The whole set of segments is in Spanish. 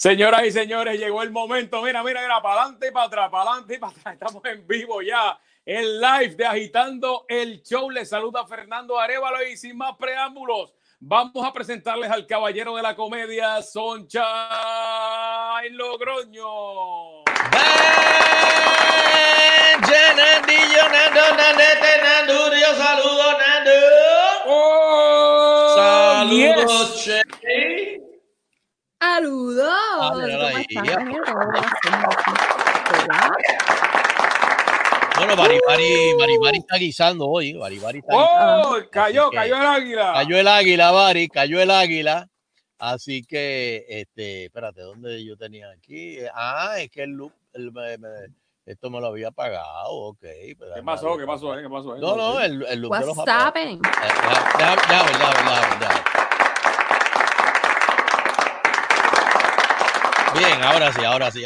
Señoras y señores, llegó el momento. Mira, para adelante y para atrás, para adelante y para atrás. Estamos en vivo ya, en live de Agitando el Show. Les saluda Fernando Arévalo y sin más preámbulos, vamos a presentarles al caballero de la comedia, Sunshine Logroño. Saludos, Nando. Oh, saludos, yes. Che. ¡Saludos! ¿Cómo están? Bueno, Baribari está guisando hoy. Baribari está guisando. Cayó el águila. Cayó el águila, Bari, cayó el águila. Así que, espérate, ¿dónde yo tenía aquí? Es que el loop, esto me lo había pagado, ok. Pues ¿Qué pasó? No, el loop de los What's happening? Ya. Bien, ahora sí.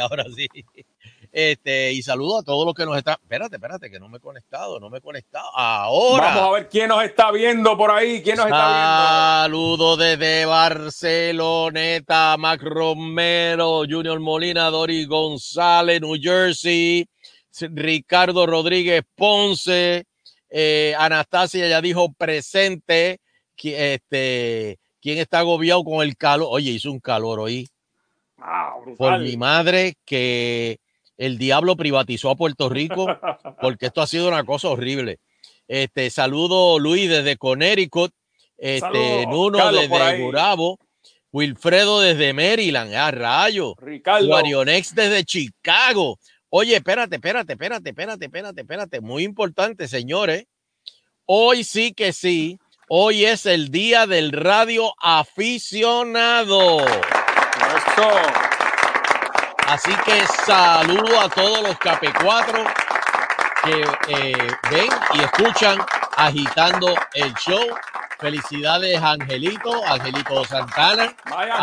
Y saludo a todos los que nos están. Espérate, que no me he conectado. Ahora. Vamos a ver quién nos está viendo por ahí. Saludo desde Barceloneta, Mac Romero, Junior Molina, Dori González, New Jersey, Ricardo Rodríguez Ponce, Anastasia ya dijo presente. ¿Quién está agobiado con el calor? Oye, hizo un calor hoy. Por mi madre que el diablo privatizó a Puerto Rico, porque esto ha sido una cosa horrible. Saludo Luis desde Connecticut, Nuno Carlos, desde Gurabo, Wilfredo desde Maryland, a rayo, Ricardo, Guarionex desde Chicago. Oye, espérate, muy importante, señores. Hoy sí que sí, hoy es el día del radio aficionado. Eso. Así que saludo a todos los KP4 que ven y escuchan Agitando el Show. Felicidades Angelito Santana,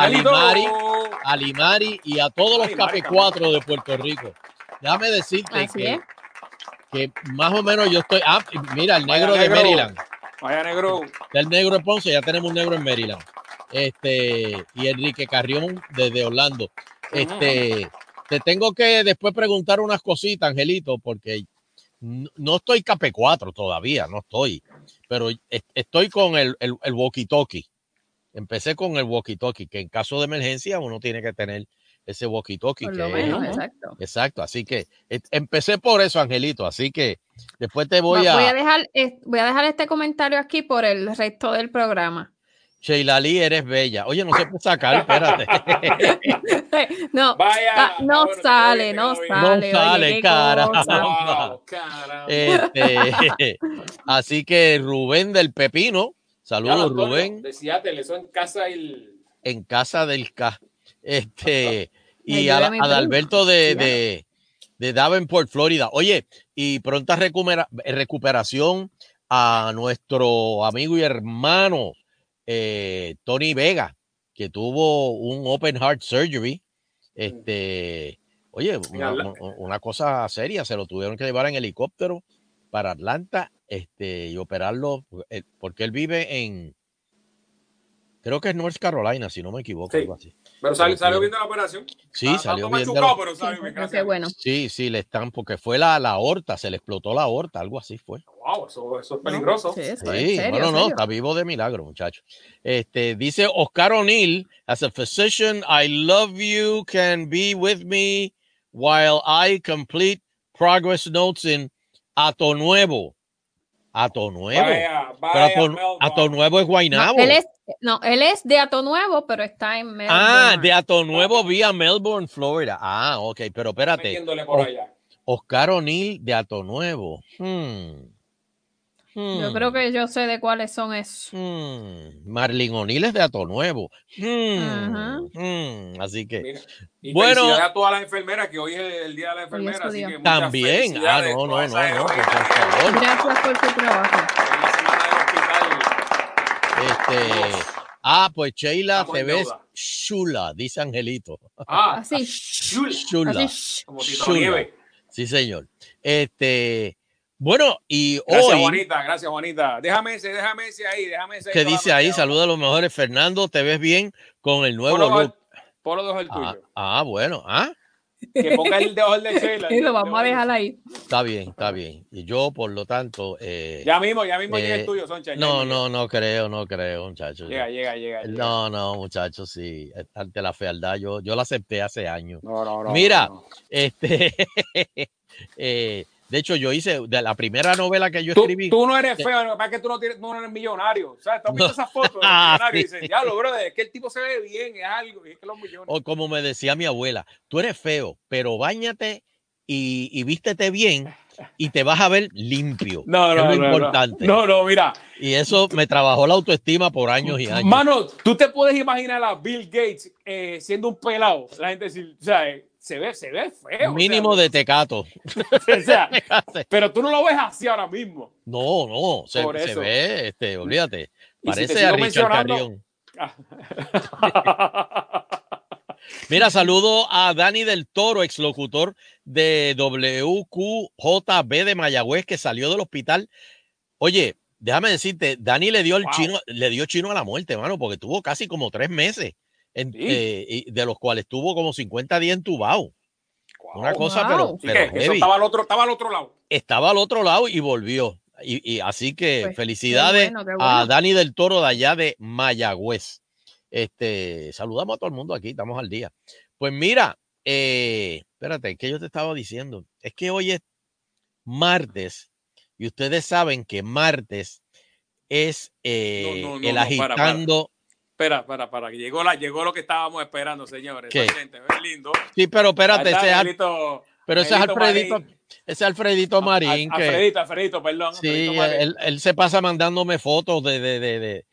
Alimari y a todos los KP4 de Puerto Rico. Déjame decirte que más o menos yo estoy... mira, el negro de Maryland. Vaya negro. El negro de Ponce, ya tenemos un negro en Maryland. Y Enrique Carrión desde Orlando. Te tengo que después preguntar unas cositas, Angelito, porque no estoy KP4 todavía, no estoy, pero estoy con el walkie-talkie. Empecé con el walkie-talkie, que en caso de emergencia uno tiene que tener ese walkie-talkie. Por lo menos, exacto. Exacto, así que empecé por eso, Angelito, así que después te voy a dejar este comentario aquí por el resto del programa. Sheila Lee, eres bella. Oye, no se puede sacar, espérate. No sale. No sale, cara. Así que Rubén del Pepino. Saludos, Rubén. De Seattle, eso en casa En casa del K. Y Adalberto de Davenport, Florida. Oye, y pronta recuperación a nuestro amigo y hermano Tony Vega, que tuvo un open heart surgery. Oye, una cosa seria, se lo tuvieron que llevar en helicóptero para Atlanta y operarlo, porque él vive en, creo que es North Carolina, si no me equivoco, algo así. Pero salió bien de la operación. Sí, salió bien. Pero salió bien, qué bueno. Sí, le están, porque fue la aorta, se le explotó la aorta, algo así fue. Wow, eso es peligroso. Sí, serio. No, está vivo de milagro, muchacho. Dice Oscar O'Neill, as a physician, I love you, can be with me while I complete progress notes in Ato Nuevo. Ato Nuevo. Pero Ato Nuevo es Guaynabo. Él es de Ato Nuevo, pero está en Melbourne. De Ato Nuevo vía Melbourne, Florida. Ok, pero espérate. Oscar O'Neill de Ato Nuevo. Yo creo que yo sé de cuáles son esos. Marlin O'Neill es de Ato Nuevo. Así que. Mira, y bueno, a todas las enfermeras, que hoy es el día de la enfermera. Así que también. No. Gracias por tu trabajo. En la semana del hospital. Pues Sheila, te ves chula, dice Angelito. Así. Chula. Como Tito Nieve. Sí, señor. Bueno, y gracias, hoy... Gracias, Juanita. Déjame ese ahí. ¿Qué dice ahí? Saluda a los mejores. Fernando, te ves bien con el nuevo look. Polo debajo del tuyo. Bueno. Que ponga el debajo del de Sheila. Y lo vamos a dejar ahí. Está bien. Y yo, por lo tanto... Ya mismo llega el tuyo, Soncha. No creo, muchachos. Llega. No, muchachos, sí. Ante la fealdad, yo la acepté hace años. No. Mira, de hecho, yo hice de la primera novela que yo escribí. Tú no eres feo, para que tú no eres millonario. O sea, tú has visto esas fotos de los millonarios y dices, diablo, brother, es que el tipo se ve bien, es algo, y es que los millones. O como me decía mi abuela, tú eres feo, pero báñate y vístete bien y te vas a ver limpio. No, es lo importante. No, mira. Y eso me trabajó la autoestima por años y años. Mano, tú te puedes imaginar a Bill Gates siendo un pelado. La gente dice, o sea, se ve feo. Mínimo de tecato. O sea, pero tú no lo ves así ahora mismo. No, se ve, olvídate. Parece si a Richard Carrión. Mira, saludo a Dani del Toro, exlocutor de WQJB de Mayagüez, que salió del hospital. Oye, déjame decirte, Dani le dio chino a la muerte, mano, porque tuvo casi como 3 meses, de los cuales tuvo como 50 días entubado. Una cosa, pero eso estaba al otro lado. Estaba al otro lado y volvió. Y así que pues, felicidades qué bueno. a Dani del Toro de allá de Mayagüez. Saludamos a todo el mundo aquí, estamos al día. Pues mira, espérate, ¿qué yo te estaba diciendo? Es que hoy es martes y ustedes saben que martes es el agitando. Para. Llegó lo que estábamos esperando, señores. ¿Qué? Gente, es lindo. Sí, pero espérate, ese es Alfredito Marín. Alfredito, perdón. Sí, él se pasa mandándome fotos de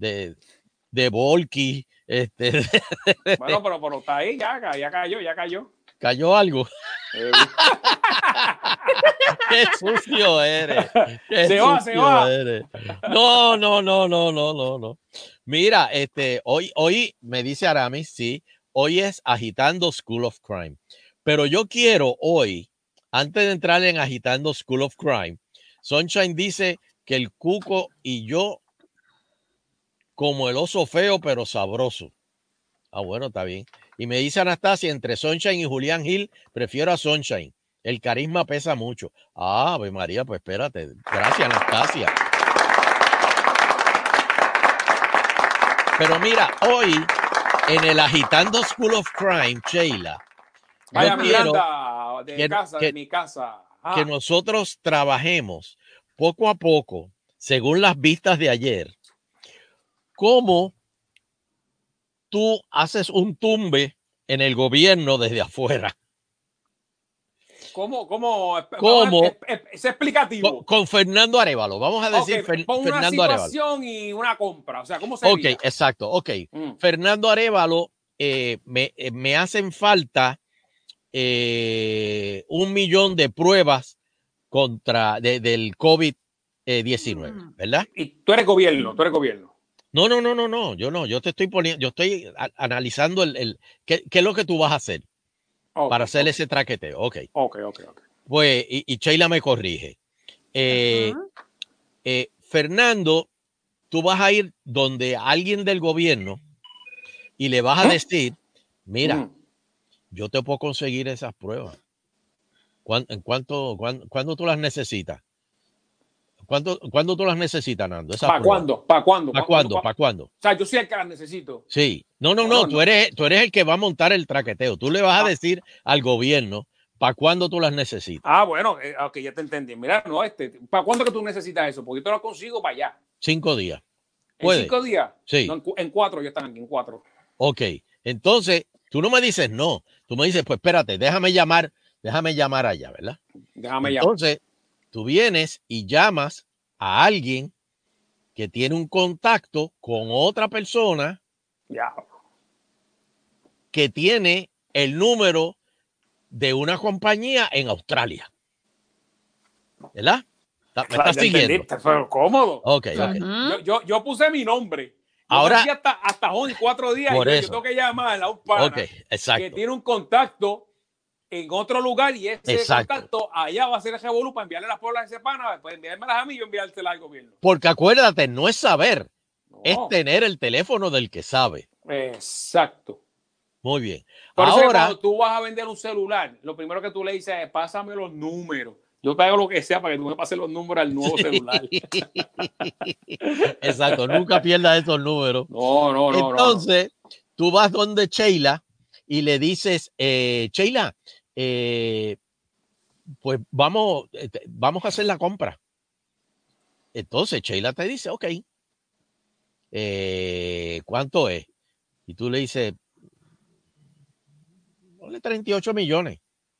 Volky. Bueno, pero está ahí, ya cayó. ¿Cayó algo? Qué sucio eres. Se va. Eres. No. Mira, hoy me dice Aramis, sí, hoy es Agitando School of Crime. Pero yo quiero hoy, antes de entrar en Agitando School of Crime, Sunshine dice que el Cuco y yo, como el oso feo, pero sabroso. Bueno, está bien. Y me dice Anastasia, entre Sunshine y Julián Gil, prefiero a Sunshine. El carisma pesa mucho. Ave María, pues espérate. Gracias, Anastasia. Pero mira, hoy, en el Agitando School of Crime, Sheila, vaya Miranda, de mi casa. Que nosotros trabajemos poco a poco, según las vistas de ayer, cómo tú haces un tumbe en el gobierno desde afuera. ¿Cómo? Es explicativo. Con Fernando Arévalo. Vamos a decir Pon una Fernando situación Arévalo. Y una compra. O sea, ¿cómo sería? Ok, exacto. Fernando Arévalo, me hacen falta 1 millón de pruebas del COVID-19, ¿verdad? Y tú eres gobierno. No, yo no. Yo estoy analizando qué es lo que tú vas a hacer para hacer ese traqueteo. Ok. Pues, y Sheila me corrige. Fernando, tú vas a ir donde alguien del gobierno y le vas a decir, mira, yo te puedo conseguir esas pruebas. ¿Cuándo tú las necesitas? ¿Cuándo tú las necesitas, Nando? ¿Para cuándo? ¿Para cuándo? O sea, yo soy el que las necesito. Sí. No. Tú eres el que va a montar el traqueteo. Tú le vas a decir al gobierno para cuándo tú las necesitas. Bueno, ok, ya te entendí. Mira, no, ¿para cuándo que tú necesitas eso? Porque yo te lo consigo para allá. 5 días. ¿En 5 días? Sí. No, en 4 ya están aquí, en 4. Ok. Entonces, tú no me dices no. Tú me dices, pues espérate, déjame llamar allá, ¿verdad? Entonces, tú vienes y llamas a alguien que tiene un contacto con otra persona que tiene el número de una compañía en Australia. ¿Verdad? ¿Me estás siguiendo? Pero cómodo. Ok. Yo puse mi nombre. Ahora, hasta hoy, 4 días. Por eso. Yo tengo que llamar a un pana que tiene un contacto en otro lugar y ese contacto allá va a ser el revolú para enviarle las pruebas a ese pana, pues enviármelas a mí y yo enviárselas al gobierno. Porque acuérdate, no es saber, es tener el teléfono del que sabe. Exacto. Muy bien. Por eso que Ahora, cuando tú vas a vender un celular, lo primero que tú le dices es, pásame los números. Yo te hago lo que sea para que tú me pases los números al nuevo celular. exacto, nunca pierdas esos números. No. Entonces, tú vas donde Sheila y le dices, Sheila, pues vamos a hacer la compra. Entonces, Sheila te dice, ok, ¿cuánto es? Y tú le dices, ponle 38 millones.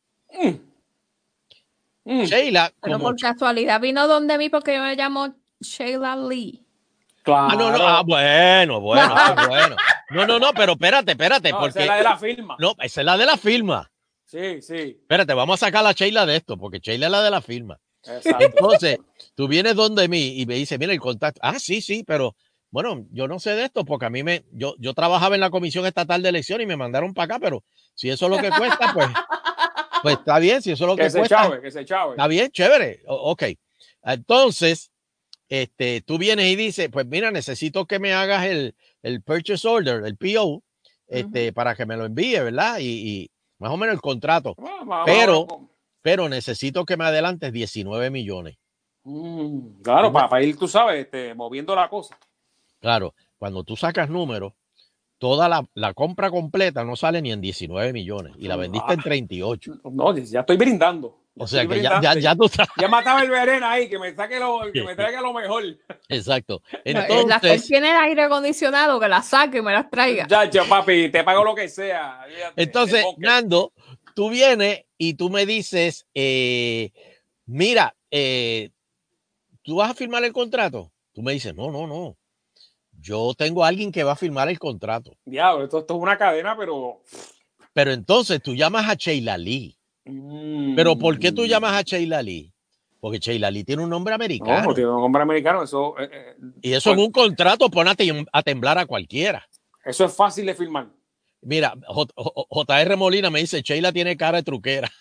Sheila, Pero como... por casualidad vino donde mí porque yo me llamo Sheila Lee. Claro. Bueno, eso es bueno. No, pero espérate, No, esa porque... es la de la firma. No, esa es la de la firma. Sí. Espérate, vamos a sacar a Sheila de esto, porque Sheila es la de la firma. Exacto. Entonces, tú vienes donde mí y me dices, mira el contacto. Ah, sí, pero bueno, yo no sé de esto porque a mí yo trabajaba en la Comisión Estatal de Elecciones y me mandaron para acá, pero si eso es lo que cuesta, pues está bien, si eso es lo que cuesta, Que se chave. está bien, chévere. Ok. Entonces, tú vienes y dices, pues mira, necesito que me hagas el purchase order, el PO, para que me lo envíe, ¿verdad? Y más o menos el contrato. Pero necesito que me adelantes 19 millones. Claro, para ir, tú sabes, moviendo la cosa. Claro, cuando tú sacas números, toda la compra completa no sale ni en 19 millones y la vendiste en 38. No, ya estoy brindando. O sea que ya tú sabes. Ya mataba el veneno ahí, que me traiga lo mejor. Exacto. Él Entonces, tiene el aire acondicionado, que la saque y me las traiga. Ya, papi, te pago lo que sea. Fíjate, entonces Nando, tú vienes y tú me dices, mira, ¿tú vas a firmar el contrato? Tú me dices, no. Yo tengo a alguien que va a firmar el contrato. Diablo, esto es una cadena, pero... Pero entonces tú llamas a Sheila Lee. ¿Pero por qué tú llamas a Sheila Lee? Porque Sheila Lee tiene un nombre americano. No, tiene un nombre americano. Eso, y eso en un contrato pone a temblar a cualquiera. Eso es fácil de firmar. Mira, J.R. Molina me dice, Sheila tiene cara de truquera.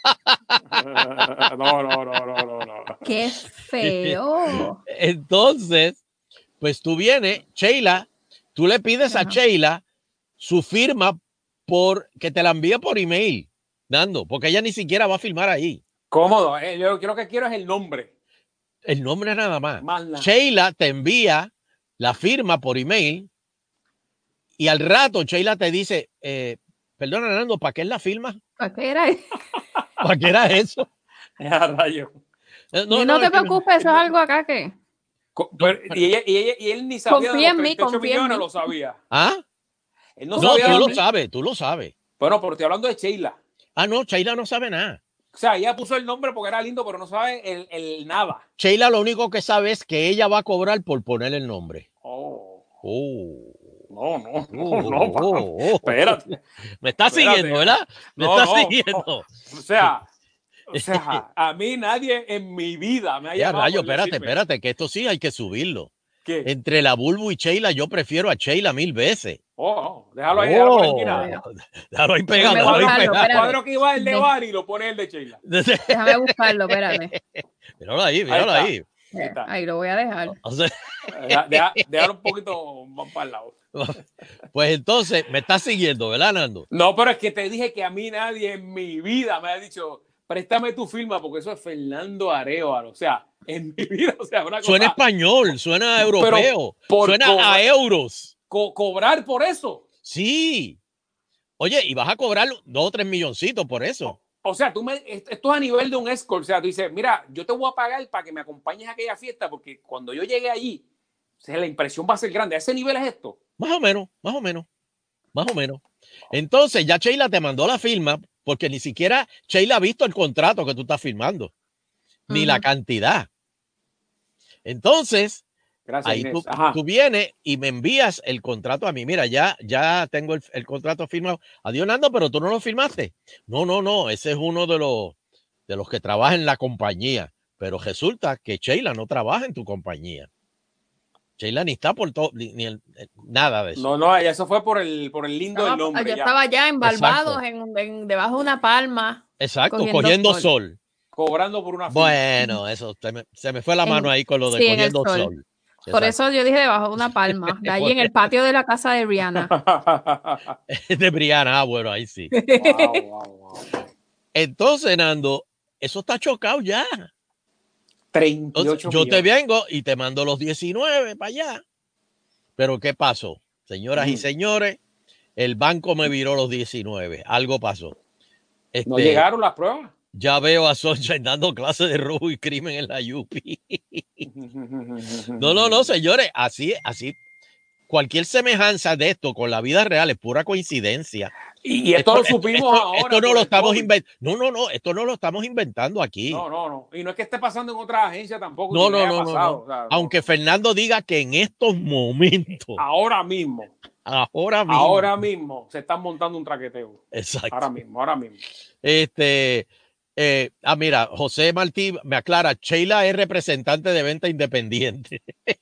No. ¡Qué feo! Entonces, pues tú vienes, Sheila, tú le pides a Sheila su firma que te la envíe por email, Nando, porque ella ni siquiera va a firmar ahí. Cómodo, yo lo que quiero es el nombre. El nombre nada más. Nada. Sheila te envía la firma por email y al rato Sheila te dice, perdona, Nando, ¿para qué es la firma? ¿Para qué era eso? ¿Para qué era eso? Rayo. No te preocupes, eso es algo acá que... Y él ni sabía de los 38 millones, lo sabía. ¿Ah? Él no sabía. Tú lo sabes. Bueno, pero estoy hablando de Sheila. Ah, no, Sheila no sabe nada. O sea, ella puso el nombre porque era lindo, pero no sabe el nada. Sheila lo único que sabe es que ella va a cobrar por poner el nombre. No. Espérate. Me está siguiendo, ¿verdad? Me está siguiendo. O sea, a mí nadie en mi vida me ha llamado. Rayo, espérate, que esto sí hay que subirlo. ¿Qué? Entre la Bulbu y Sheila, yo prefiero a Sheila 1000 veces. Déjalo ahí, déjalo ahí pegado. El cuadro que iba el de Bari lo pone el de Sheila. Déjame buscarlo, espérate. Míralo ahí. Ahí lo voy a dejar. O sea, déjalo un poquito más para el lado. Pues entonces, me estás siguiendo, ¿verdad, Nando? No, pero es que te dije que a mí nadie en mi vida me ha dicho, préstame tu firma, porque eso es Fernando Arévalo. O sea, en mi vida, o sea, una cosa... Suena español, suena europeo, suena a euros. ¿Cobrar por eso? Sí. Oye, y vas a cobrar 2 o 3 milloncitos por eso. O sea, esto es a nivel de un escort. O sea, tú dices, mira, yo te voy a pagar para que me acompañes a aquella fiesta, porque cuando yo llegue allí, o sea, la impresión va a ser grande. ¿A ese nivel es esto? Más o menos. Entonces, ya Sheila te mandó la firma, porque ni siquiera Sheila ha visto el contrato que tú estás firmando, ni la cantidad. Entonces, gracias, ahí tú vienes y me envías el contrato a mí. Mira, ya tengo el contrato firmado. Adiós, Nando, pero tú no lo firmaste. No. Ese es uno de los que trabaja en la compañía. Pero resulta que Sheila no trabaja en tu compañía. Sheila ni está por todo, nada de eso. No, eso fue por el lindo del nombre. Yo estaba ya en Barbados, debajo de una palma. Exacto, cogiendo sol. Cobrando por una firma. Bueno, eso se me fue la mano ahí con lo de cogiendo sol. Por eso yo dije debajo de una palma, de allí en el patio de la casa de Rihanna. De Brianna, bueno, ahí sí. Wow. Entonces, Nando, eso está chocado ya. 38 Entonces, yo te vengo y te mando los 19 para allá. Pero ¿qué pasó? Señoras y señores, el banco me viró los 19. Algo pasó. No llegaron las pruebas. Ya veo a Sunshine dando clases de robo y crimen en la UPI. No, señores, así. Cualquier semejanza de esto con la vida real es pura coincidencia. Y esto lo supimos ahora. Esto no lo estamos inventando. No, esto no lo estamos inventando aquí. No. Y no es que esté pasando en otra agencia tampoco. No. O sea, aunque Fernando diga que en estos momentos. Ahora mismo se están montando un traqueteo. Exacto. Ahora mismo. Mira, José Martí me aclara, Sheila es representante de venta independiente.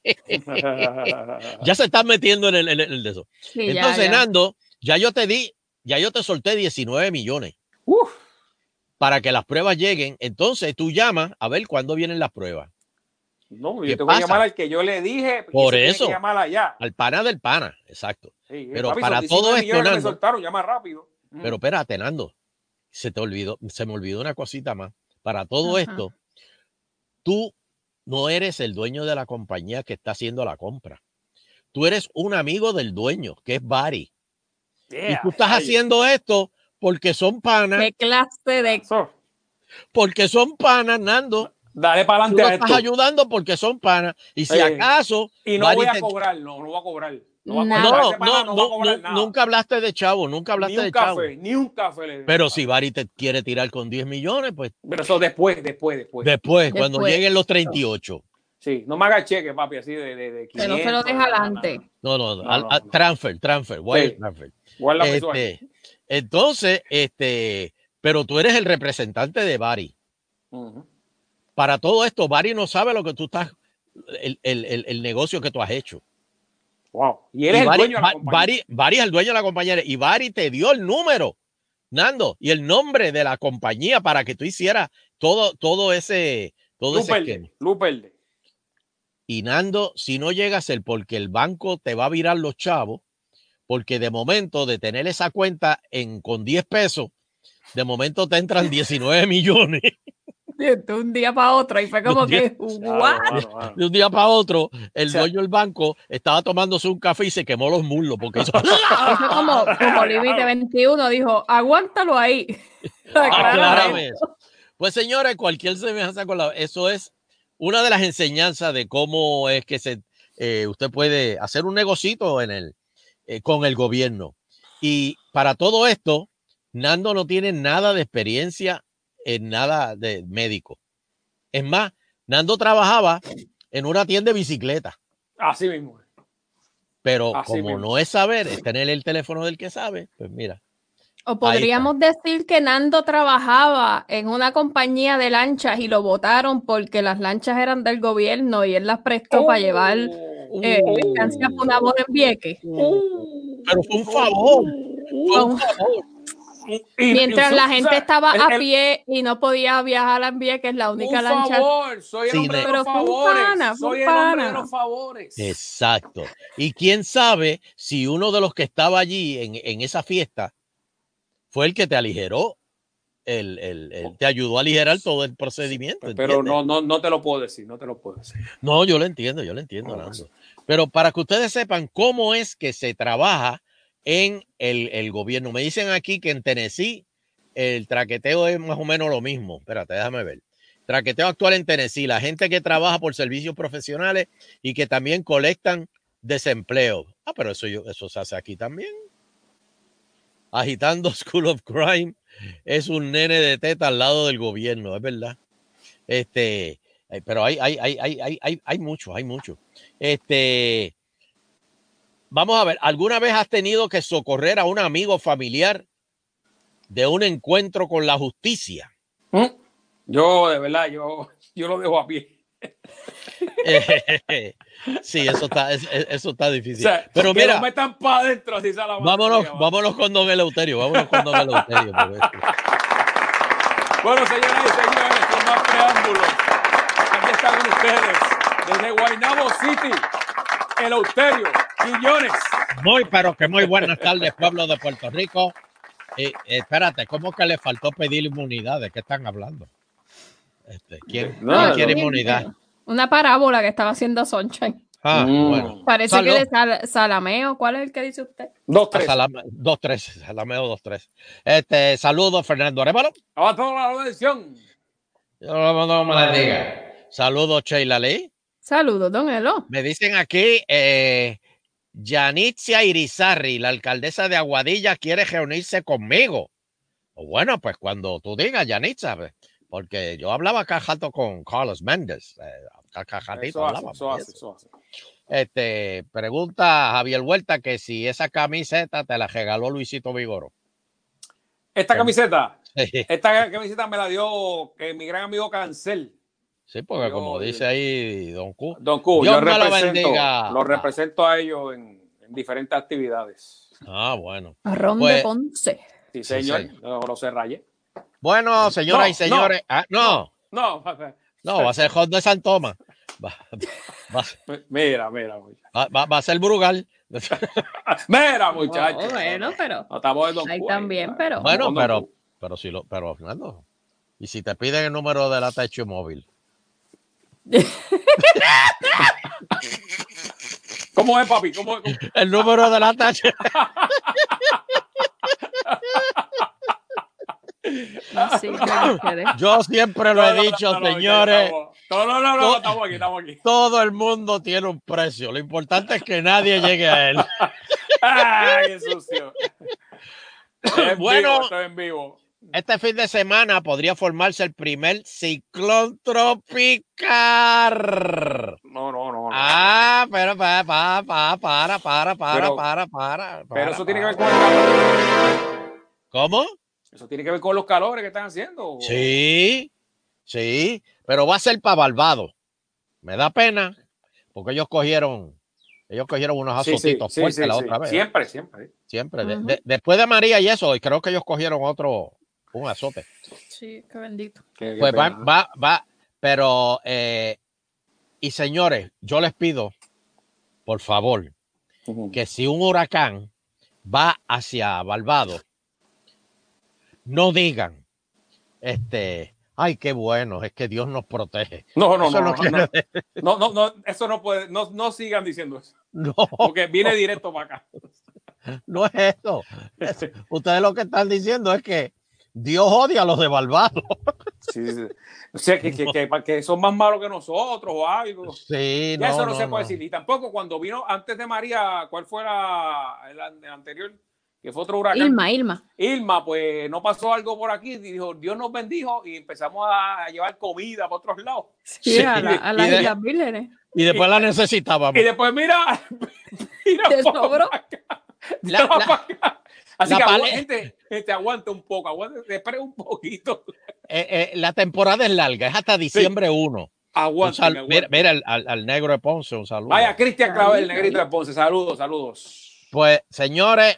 Ya se están metiendo en el de eso. Sí, entonces, ya. Nando, ya yo te solté 19 millones. Para que las pruebas lleguen. Entonces tú llamas a ver cuándo vienen las pruebas. No, yo tengo que llamar al que yo le dije. Por eso. Que llamar allá. Al pana del pana, exacto. Sí, pero papi, para todo esto, Nando, me soltaron, llama rápido. Pero espérate, Nando, se me olvidó una cosita más. Para todo esto, tú no eres el dueño de la compañía que está haciendo la compra. Tú eres un amigo del dueño, que es Barry. Y tú estás haciendo esto porque son panas. ¿Qué clase de...? Porque son panas, Nando. Dale para adelante tú a esto. Estás ayudando porque son panas. Y si acaso... Y no voy a cobrar, no voy a cobrar. Nunca hablaste de chavo, nunca hablaste de chavo. Ni un café. Pero si Barry te quiere tirar con 10 millones, pues... Pero eso después. Cuando lleguen los 38. Sí, no me haga cheque, papi, así de 500. Que no se lo deja adelante. No. Transfer, wire transfer. Entonces, pero tú eres el representante de Barry. Para todo esto, Barry no sabe lo que tú estás, el negocio que tú has hecho. Wow. Y eres el dueño de la compañía. Barry es el dueño de la compañía. Y Barry te dio el número, Nando, y el nombre de la compañía para que tú hicieras todo ese esquema. Luz verde. Y Nando, si no llega a ser porque el banco te va a virar los chavos, porque de momento de tener esa cuenta con 10 pesos, de momento te entran 19 millones. De un día para otro, y fue como que, claro. De un día para otro, el dueño del banco estaba tomándose un café y se quemó los muslos. Porque eso como límite 21, dijo, aguántalo ahí. Aclárame eso. Pues señores, cualquier semejanza con eso es una de las enseñanzas de cómo es que usted puede hacer un negocito con el gobierno. Y para todo esto, Nando no tiene nada de experiencia en nada de médico. Es más, Nando trabajaba en una tienda de bicicleta. Así mismo. Pero no es saber, es tener el teléfono del que sabe, pues mira. O podríamos decir que Nando trabajaba en una compañía de lanchas y lo votaron porque las lanchas eran del gobierno y él las prestó para llevar mercancías por una boda en Vieques. Pero fue un favor. Fue un favor. Mientras la gente estaba a pie y no podía viajar a Vieques, la única lancha. Soy el hombre de los favores. Soy el hombre de los favores. Exacto. Y quién sabe si uno de los que estaba allí en esa fiesta fue el que te aligeró, te ayudó a aligerar todo el procedimiento. Pero no te lo puedo decir, No, yo lo entiendo, Nando. Pero para que ustedes sepan cómo es que se trabaja en el gobierno. Me dicen aquí que en Tennessee el traqueteo es más o menos lo mismo. Espérate, déjame ver. Traqueteo actual en Tennessee, la gente que trabaja por servicios profesionales y que también colectan desempleo. Pero eso se hace aquí también. Agitando School of Crime es un nene de teta al lado del gobierno, es verdad. Pero hay mucho. Vamos a ver, ¿alguna vez has tenido que socorrer a un amigo familiar de un encuentro con la justicia? Yo, de verdad, yo lo dejo a pie. Sí, eso está difícil. O sea, pero mira, no metan para adentro así la vámonos con Don Eleuterio. Bueno, señoras y señores, sin más preámbulos, aquí están ustedes desde Guaynabo City, Eleuterio Quiñones. Pero que muy buenas tardes, pueblo de Puerto Rico. Espérate, ¿cómo que le faltó pedir inmunidad? ¿De qué están hablando? ¿Quién quiere inmunidad? Una parábola que estaba haciendo Sunshine. Bueno. Parece que de Salameo. ¿Cuál es el que dice usted? 2-3. 2-3, Salameo 2-3. Saludos, Fernando Arévalo. A toda la bendición. No me la diga. Saludos, Sheila Lee. Saludos, don Elo. Me dicen aquí, Yanitzia Irizarry, la alcaldesa de Aguadilla, quiere reunirse conmigo. Bueno, pues cuando tú digas, Yanitzia, porque yo hablaba acá jato con Carlos Méndez. Eso hace. Pregunta Javier Huerta que si esa camiseta te la regaló Luisito Vigoro. Esta camiseta me la dio mi gran amigo Cancel. Sí, porque como dice ahí Don Q. Don Q, yo lo represento a ellos en diferentes actividades. Bueno. Ron de Ponce. Sí, señor. Lo se raye. Bueno, señoras y señores. No, va a ser Ron de San Tomás. Mira. Va a ser Brugal. Mira, muchachos. Bueno, pero. No estamos de Don ahí Q, también, pero. Bueno, pero Fernando. ¿Y si te piden el número de la Techo Móvil? ¿Cómo es, papi? ¿Cómo? El número de la Techo. Yo siempre lo he dicho, señores. Estamos aquí. Todo el mundo tiene un precio. Lo importante es que nadie llegue a él. ¡Ay, qué sucio! Estoy en vivo. Este fin de semana podría formarse el primer ciclón tropical. No. Pero Pero eso tiene que ver con el calor. ¿Cómo? Eso tiene que ver con los calores que están haciendo. Sí, pero va a ser para Barbados. Me da pena, porque ellos cogieron unos azotitos fuertes la otra vez. Siempre. Después de María y eso, y creo que ellos cogieron un azote. Sí, qué bendito. Pues va, pero, y señores, yo les pido, por favor, que si un huracán va hacia Barbados, no digan, ay, qué bueno, es que Dios nos protege. No, eso no puede, no sigan diciendo eso. No. Porque viene directo para acá. No es eso. Ustedes lo que están diciendo es que Dios odia a los de Barbados. Sí. O sea, que son más malos que nosotros o algo. Sí, ya eso no se puede decir. Y tampoco cuando vino antes de María, ¿cuál fue el anterior? Que fue otro huracán. Irma, pues no pasó algo por aquí. Dijo, Dios nos bendijo y empezamos a llevar comida para otros lados. Sí, a las Islas Vírgenes. Y después la necesitábamos. Y después, mira ¿te sobró? Así que gente, aguanta un poco, espera un poquito. La temporada es larga, es hasta diciembre 1. Aguanta. Mira al negro de Ponce, un saludo. Vaya, Cristian Clavel, el negrito de Ponce, saludos. Pues, señores,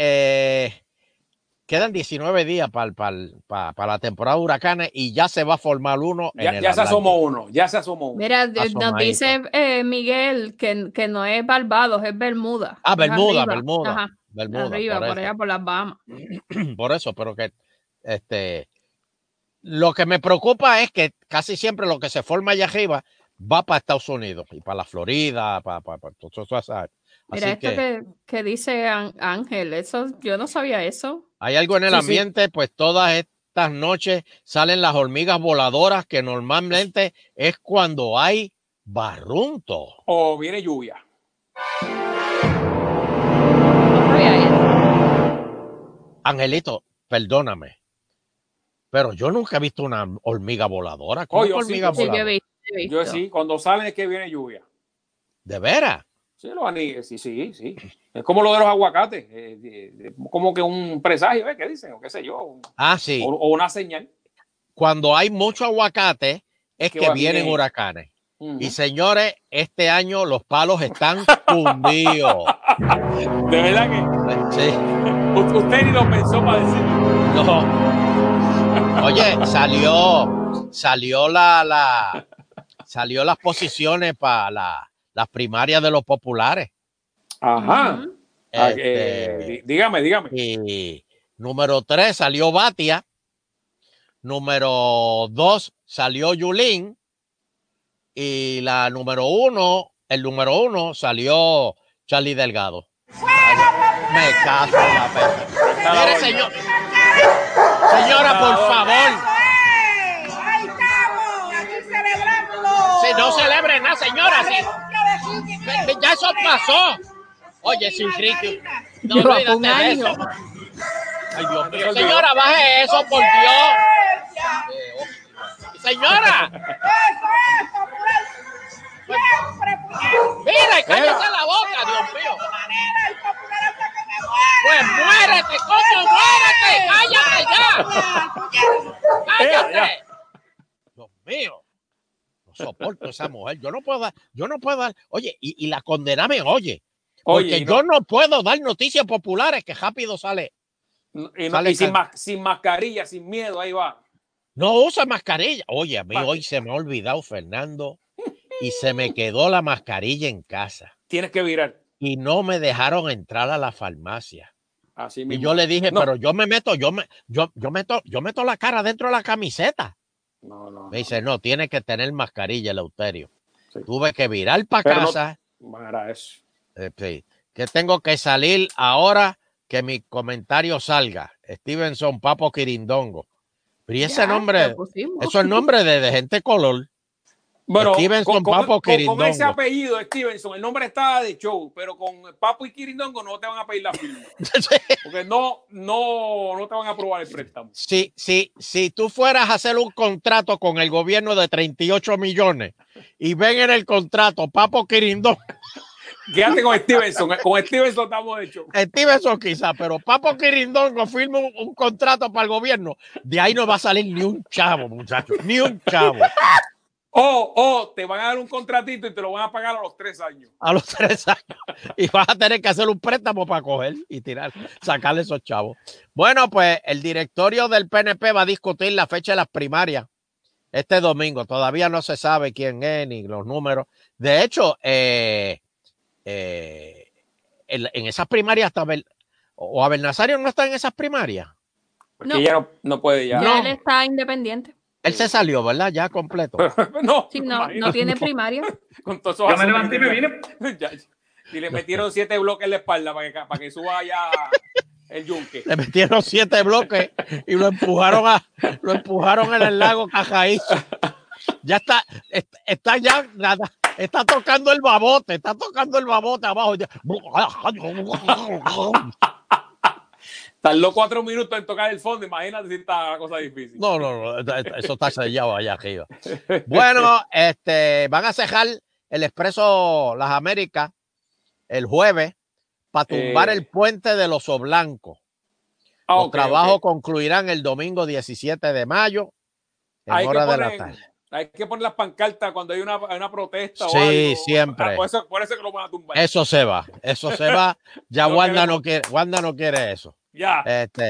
quedan 19 días para la temporada de huracanes y ya se va a formar uno en el ya se asomó uno. Mira, nos dice Miguel que no es Barbados, es Bermuda. Bermuda. Ajá. Arriba, por allá, por las Bahamas. Por eso, pero que lo que me preocupa es que casi siempre lo que se forma allá arriba va para Estados Unidos y para la Florida, para todo eso. Mira, esto que dice Ángel, eso yo no sabía eso. Hay algo en el ambiente, pues todas estas noches salen las hormigas voladoras, que normalmente es cuando hay barrunto. O viene lluvia. Angelito, perdóname, pero yo nunca he visto una hormiga voladora. ¿Cómo hormiga voladora? Yo sí, cuando salen es que viene lluvia. ¿De veras? Sí, sí. Es como lo de los aguacates, como que un presagio, ¿qué dicen? O qué sé yo. Sí. O una señal. Cuando hay mucho aguacate es que vienen huracanes. Y señores, este año los palos están fundidos. ¿De verdad que? Sí. Usted ni lo pensó para decirlo. No. Oye, salió salió las posiciones para las primarias de los populares. Ajá. Dígame. Y número 3 salió Batia. Número 2 salió Yulín. Y el número 1 salió Charlie Delgado. Me caso en la pena. Mire, señora, por favor. Ahí estamos, aquí celebrando. Si no celebren nada, señora. Ya eso pasó. Oye, sin Ricky. No, olvídate de eso. Ay, Dios mío. Señora, baje eso, por Dios. Señora. Mira, cállate la boca, Dios mío. Pues muérete, coño, muérete. Cállate. Dios mío. No soporto a esa mujer. Yo no puedo dar. Oye, y la condename, oye. Porque yo no puedo dar noticias populares que rápido sale. Y sin mascarilla, sin miedo, ahí va. No usa mascarilla. Oye, a mí hoy se me ha olvidado, Fernando, y se me quedó la mascarilla en casa. Tienes que virar. Y no me dejaron entrar a la farmacia. Así mismo. Y yo le dije, pero yo meto la cara dentro de la camiseta. Me dice, no, tiene que tener mascarilla, Eleuterio. Sí. Tuve que virar para casa. Eso. Sí, que tengo que salir ahora que mi comentario salga. Stevenson Papo Quirindongo. Pero y ese nombre, eso es nombre de gente color. Bueno, Stevenson Papo Quirindongo. Con ese apellido, Stevenson, el nombre está de show, pero con Papo y Quirindongo no te van a pedir la firma. Porque no te van a aprobar el préstamo. Si tú fueras a hacer un contrato con el gobierno de 38 millones y ven en el contrato Papo Quirindongo. Quédate con Stevenson. Con Stevenson estamos de show. Stevenson quizá, pero Papo Quirindongo firma un contrato para el gobierno. De ahí no va a salir ni un chavo, muchachos. Ni un chavo. O te van a dar un contratito y te lo van a pagar a los 3 años. A los 3 años. Y vas a tener que hacer un préstamo para coger y sacarle esos chavos. Bueno, pues el directorio del PNP va a discutir la fecha de las primarias este domingo. Todavía no se sabe quién es ni los números. De hecho, en esas primarias hasta o Abel Nazario no está en esas primarias. Porque ella no puede ya. No, él está independiente. Él se salió, ¿verdad? Ya completo. No tiene primaria. Con todos esos yo me levanté y me vine. Y le metieron 7 bloques en la espalda para que suba allá el yunque. Le metieron 7 bloques y lo empujaron en el lago Cajaízo. Ya está ya nada. Está tocando el babote abajo. Tardó 4 minutos en tocar el fondo. Imagínate si está la cosa difícil. No. Eso está sellado allá arriba. Bueno, van a cejar el Expreso Las Américas el jueves para tumbar el puente del Oso Blanco. Los trabajos concluirán el domingo 17 de mayo en hora de la tarde. Hay que poner las pancartas cuando hay una protesta o algo. Sí, siempre. Por eso que lo van a tumbar. Eso se va. Ya Wanda no quiere eso. Ya.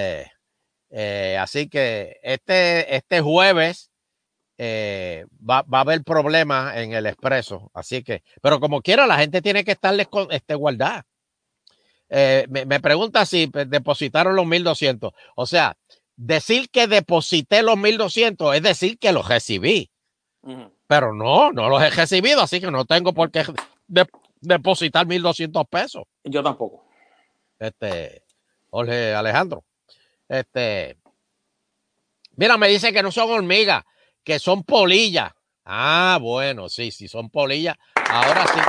Así que este jueves va a haber problemas en el Expreso. Así que, pero como quiera, la gente tiene que estarles guardada. Me pregunta si depositaron los 1,200. O sea, decir que deposité los 1,200 es decir que los recibí. Pero no los he recibido, así que no tengo por qué depositar 1,200 pesos. Yo tampoco. Jorge Alejandro. Mira, me dice que no son hormigas, que son polillas. Ah, bueno, sí, son polillas. Ahora sí.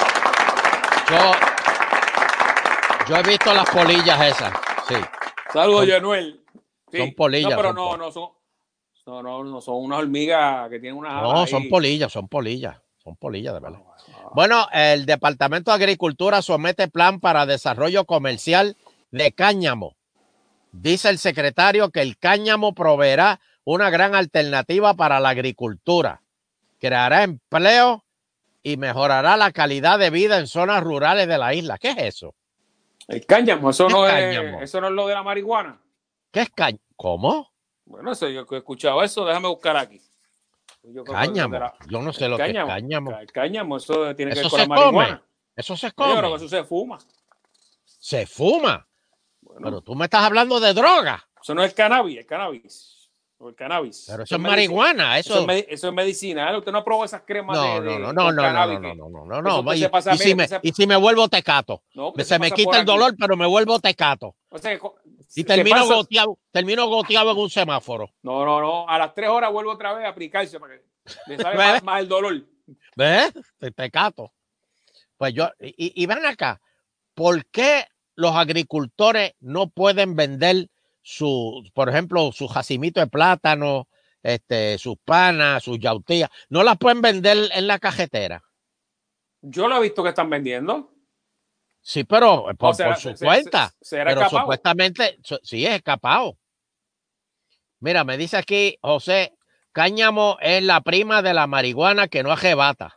Yo he visto las polillas esas, sí. Saludos, Yanuel. Sí. Son polillas. No, pero no son unas hormigas que tienen unas alas. No, son polillas, de verdad. Bueno, el Departamento de Agricultura somete plan para desarrollo comercial de cáñamo. Dice el secretario que el cáñamo proveerá una gran alternativa para la agricultura, creará empleo y mejorará la calidad de vida en zonas rurales de la isla. ¿Qué es eso? El cáñamo, eso no es lo de la marihuana. ¿Qué es cáñamo? ¿Cómo? Bueno, yo he escuchado eso, déjame buscar aquí. Yo creo Cáñamo. que Yo no sé lo que es cáñamo. El cáñamo, eso tiene que Eso ver con se la marihuana. come. Eso se Yo creo que come. eso se fuma. Se fuma. Bueno, pero tú me estás hablando de droga. Eso no es cannabis, el cannabis. O el cannabis. Pero eso es marihuana. Eso es medicinal. Usted no probó esas cremas no, con cannabis. No. Y si me vuelvo tecato. No, Se me quita el dolor, pero me vuelvo tecato. O sea, y termino goteado en un semáforo. No. A las 3 horas vuelvo otra vez a aplicarse para que le salga más el dolor. ¿Ves? Tecato. Pues y ven acá. ¿Por qué los agricultores no pueden vender por ejemplo, sus jacimitos de plátano, sus panas, sus yautías? ¿No las pueden vender en la cajetera? Yo lo he visto que están vendiendo. Sí, pero por su cuenta. ¿Será pero escapado? Supuestamente, sí es escapado. Mira, me dice aquí, José, cáñamo es la prima de la marihuana que no arrebata.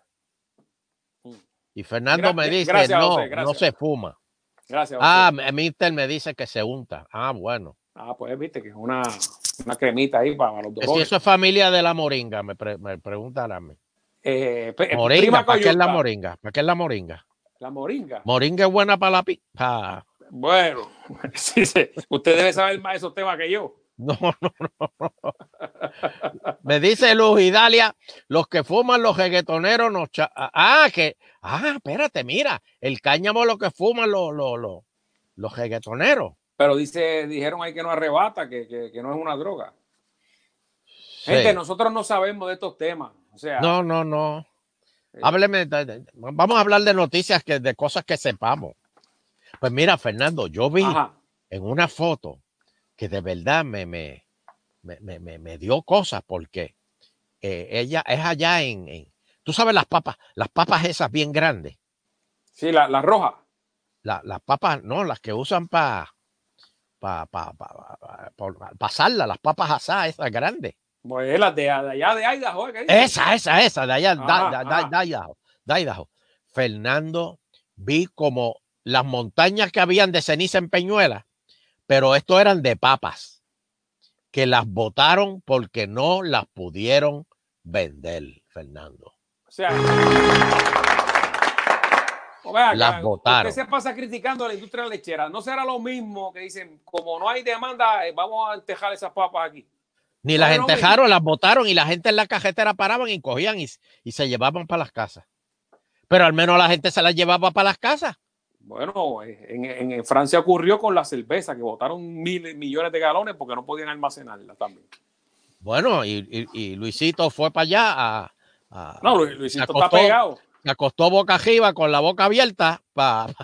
Y Fernando me dice, gracias, José, no se fuma. Gracias, José. Mister me dice que se unta. Bueno. Pues viste que es una cremita ahí para los dolores. Si eso es familia de la moringa, me preguntan a mí. Moringa, ¿para qué es la moringa? ¿Para qué es la moringa? La moringa. Moringa es buena para la pizza. Bueno, sí. Usted debe saber más de esos temas que yo. No. Me dice Luz Idalia, los que fuman los reggaetoneros nos... espérate, mira, el cáñamo lo que fuman los reggaetoneros. Pero dijeron ahí que no arrebata, que no es una droga. Sí. Gente, nosotros no sabemos de estos temas. O sea, no. Hábleme, vamos a hablar de noticias, de cosas que sepamos. Pues mira, Fernando, yo vi en una foto que de verdad me dio cosas porque ella es allá tú sabes las papas esas bien grandes. Sí, las rojas. Las papas, no, las que usan para pasarlas, las papas asadas esas grandes. Pues las de allá de Idaho. Esa, de allá de Idaho. Fernando, vi como las montañas que habían de ceniza en Peñuela, pero esto eran de papas, que las botaron porque no las pudieron vender, Fernando. O sea, las botaron. Usted se pasa criticando a la industria lechera. ¿No será lo mismo que dicen, como no hay demanda, vamos a entejar esas papas aquí? Ni las entejaron, las botaron y la gente en la cajetera paraban y cogían y se llevaban para las casas. Pero al menos la gente se las llevaba para las casas. Bueno, en Francia ocurrió con la cerveza, que botaron millones de galones porque no podían almacenarla también. Bueno, y Luisito fue para allá No, Luisito está pegado. Se acostó boca arriba con la boca abierta para